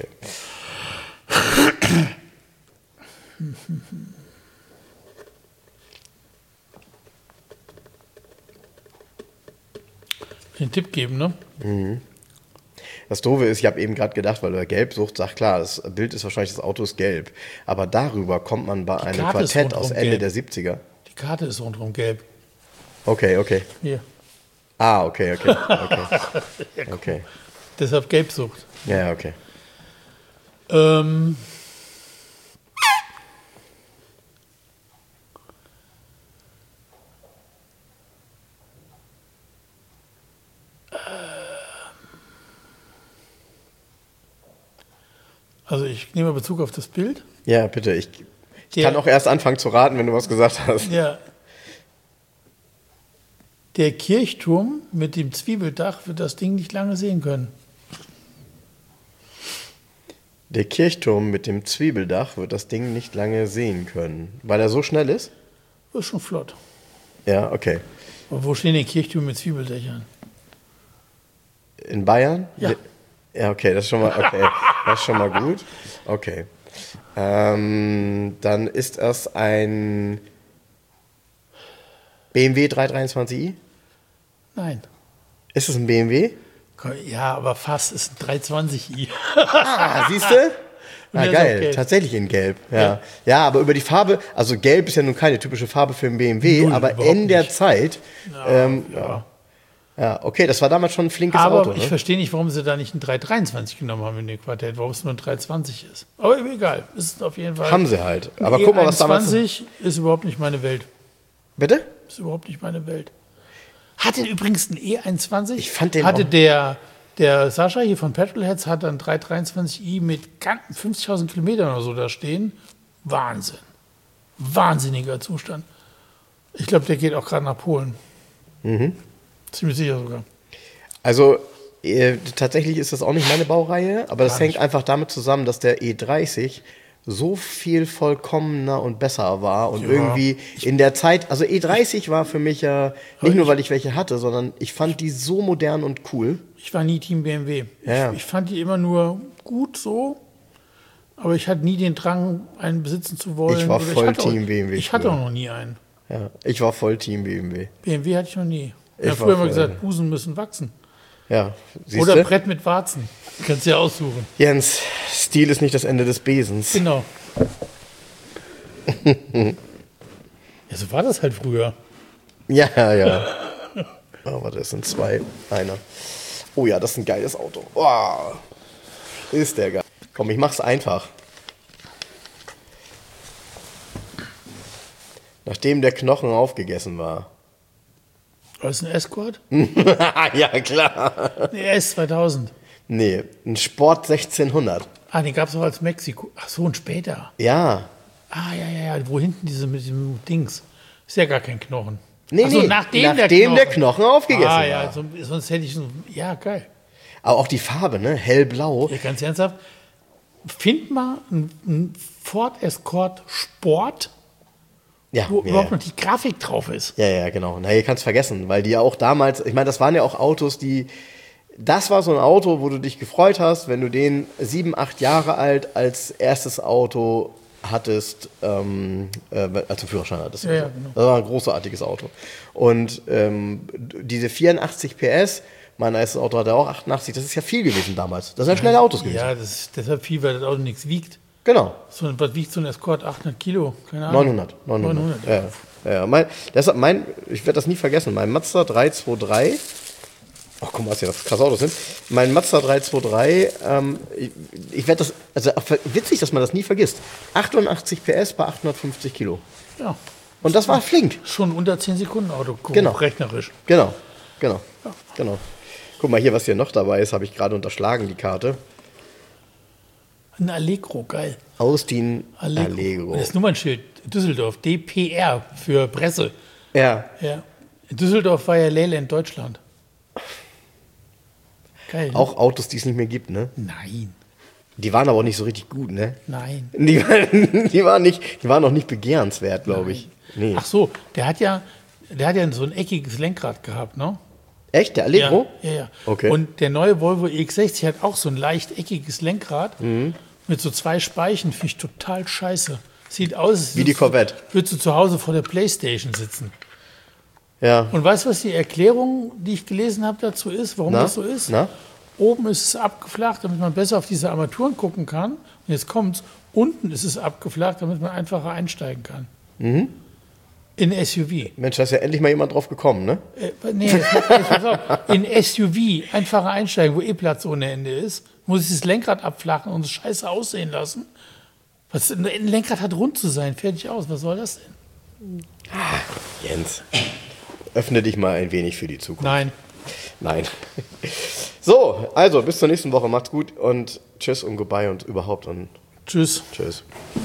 Den Tipp geben, ne? Mhm. Das Doofe ist, ich habe eben gerade gedacht, weil du gelb sucht, sag klar, das Bild ist wahrscheinlich, das Auto ist gelb. Aber darüber kommt man bei einem Quartett aus Ende gelb. der siebziger. Die Karte ist rundherum gelb. Okay, okay. Hier. Ah, okay, okay. Okay. Ja, cool. Okay. Deshalb Gelbsucht. Ja, okay. Ähm. Also ich nehme Bezug auf das Bild. Ja, bitte. Ich, ich Der, kann auch erst anfangen zu raten, wenn du was gesagt hast. Ja. Der Kirchturm mit dem Zwiebeldach wird das Ding nicht lange sehen können. Der Kirchturm mit dem Zwiebeldach wird das Ding nicht lange sehen können. Weil er so schnell ist? Das ist schon flott. Ja, okay. Aber wo stehen die Kirchtürme mit Zwiebeldächern? In Bayern? Ja. Ja, okay, das ist schon mal, okay, das ist schon mal gut. Okay. Ähm, dann ist es ein B M W dreihundertdreiundzwanzig i? Nein. Ist es ein B M W? Ja, aber fast ist ein dreihundertzwanzig i. Ah, siehst du? Ah, der ist geil, auch gelb. tatsächlich in Gelb. Ja. Ja. ja, aber über die Farbe, also Gelb ist ja nun keine typische Farbe für einen B M W, Null, aber überhaupt in der nicht. Zeit, Ja, ähm, ja. ja. ja, okay, das war damals schon ein flinkes Aber Auto. ich Ne? verstehe nicht, warum sie da nicht ein dreihundertdreiundzwanzig genommen haben in dem Quartett, warum es nur ein dreihundertzwanzig ist. Aber egal, ist auf jeden Fall. Haben sie halt. Aber ein guck mal, was damals. E einundzwanzig ist überhaupt nicht meine Welt. Bitte? Ist überhaupt nicht meine Welt. Hatte übrigens ein E einundzwanzig. Ich fand den Hatte auch- der, der Sascha hier von Petrolheads hat dann dreihundertdreiundzwanzig i mit ganzen fünfzigtausend Kilometern oder so da stehen. Wahnsinn. Wahnsinniger Zustand. Ich glaube, der geht auch gerade nach Polen. Mhm. Ziemlich sicher sogar. Also äh, tatsächlich ist das auch nicht meine Baureihe, aber das Gar hängt nicht. einfach damit zusammen, dass der E dreißig so viel vollkommener und besser war und Ja. irgendwie in der Zeit, also E dreißig war für mich ja nicht nur, weil ich welche hatte, sondern ich fand die so modern und cool. Ich war nie Team B M W. Ja. Ich, ich fand die immer nur gut so, aber ich hatte nie den Drang, einen besitzen zu wollen. Ich war Oder voll hatte Team auch, B M W Ich hatte früher. auch noch nie einen. Ja, ich war voll Team B M W. B M W hatte ich noch nie. Ich Ja, war früher immer voll- gesagt, Busen müssen wachsen. Ja, siehst Oder du? Brett mit Warzen. Kannst du ja aussuchen. Jens, Stil ist nicht das Ende des Besens. Genau. Ja, so war das halt früher. Ja, ja. Oh, warte, es sind zwei. Einer. Oh ja, das ist ein geiles Auto. Oh, ist der geil. Komm, ich mach's einfach. Nachdem der Knochen aufgegessen war. War das ein Escort? Ja, klar. Nee, S zweitausend. Nee, ein Sport sechzehnhundert. Ah, den gab es auch als Mexiko. Ach so, und später. Ja. Ah, ja, ja, ja. Wo hinten diese mit dem Dings. Ist ja gar kein Knochen. Nee, Ach so, nee, nachdem, nachdem der, Knochen. der Knochen aufgegessen ah, ja, war. so, sonst hätte ich so. Ja, geil. Aber auch die Farbe, ne? Hellblau. Ja, ganz ernsthaft. Find mal einen Ford Escort Sport Ja, wo ja, überhaupt ja. noch die Grafik drauf ist. Ja, ja, genau. Na, ihr kannst vergessen, weil die ja auch damals, ich meine, das waren ja auch Autos, die, das war so ein Auto, wo du dich gefreut hast, wenn du den sieben, acht Jahre alt als erstes Auto hattest, ähm, äh, als du Führerschein hattest. Ja, ja, genau. Das war ein großartiges Auto. Und ähm, diese vierundachtzig P S, mein erstes Auto hatte auch achtundachtzig, das ist ja viel gewesen damals. Das sind ja schnelle Autos gewesen. Ja, das ist deshalb viel, weil das Auto nichts wiegt. Genau. So, was wiegt so ein Escort? achthundert Kilo? Keine Ahnung. neunhundert. neunhundert. neunhundert, Ja, ja. ja. Mein, deshalb mein, ich werde das nie vergessen, mein Mazda drei zwei drei, ach guck mal, was hier das krasse Autos sind. Mein Mazda drei zwei drei, ähm, ich, ich werde das, also witzig, dass man das nie vergisst. achtundachtzig P S bei achthundertfünfzig Kilo. Ja. Und das war flink. Schon unter zehn Sekunden Auto, Genau. rechnerisch. Genau, genau, genau. Guck mal hier, was hier noch dabei ist, habe ich gerade unterschlagen, die Karte. Ein Allegro, geil. Austin Allegro. Allegro. Das Nummernschild Düsseldorf, D P R für Presse. Ja, Ja. In Düsseldorf war ja Leyland Deutschland. Geil. Ne? auch Autos, die es nicht mehr gibt, ne? Nein, Die waren aber auch nicht so richtig gut, ne? nein. Die, waren- die, waren nicht, die waren noch nicht begehrenswert, glaube ich. Nee. Ach so, der hat ja, der hat ja so ein eckiges Lenkrad gehabt, ne? Echt? Der Allegro? Ja, ja, ja. Okay. Und der neue Volvo E X sechzig hat auch so ein leicht eckiges Lenkrad Mhm. mit so zwei Speichen. Finde ich total scheiße. Sieht aus, als Wie die würdest du- Corvette. Würdest du zu Hause vor der Playstation sitzen. Ja. Und weißt du, was die Erklärung, die ich gelesen habe dazu ist, warum Na? das so ist? Na? Oben ist es abgeflacht, damit man besser auf diese Armaturen gucken kann. Und jetzt kommt's. Unten ist es abgeflacht, damit man einfacher einsteigen kann. Mhm. In S U V. Mensch, da ist ja endlich mal jemand drauf gekommen, ne? Äh, nee, jetzt, jetzt pass auf. In S U V einfacher einsteigen, wo eh Platz ohne Ende ist, muss ich das Lenkrad abflachen und es scheiße aussehen lassen. Was, ein Lenkrad hat rund zu sein, fertig aus. Was soll das denn? Jens, öffne dich mal ein wenig für die Zukunft. Nein. Nein. So, also bis zur nächsten Woche. Macht's gut und tschüss und goodbye und überhaupt und Tschüss. tschüss.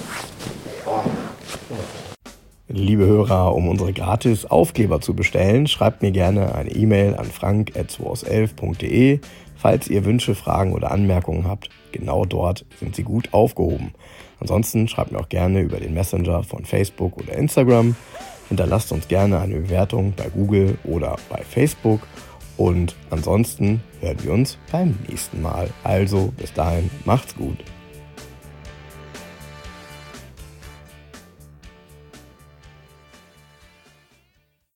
Liebe Hörer, um unsere gratis Aufkleber zu bestellen, schreibt mir gerne eine E-Mail an frank at zwei aus elf punkt de. Falls ihr Wünsche, Fragen oder Anmerkungen habt, genau dort sind sie gut aufgehoben. Ansonsten schreibt mir auch gerne über den Messenger von Facebook oder Instagram. Hinterlasst uns gerne eine Bewertung bei Google oder bei Facebook. Und ansonsten hören wir uns beim nächsten Mal. Also bis dahin, macht's gut.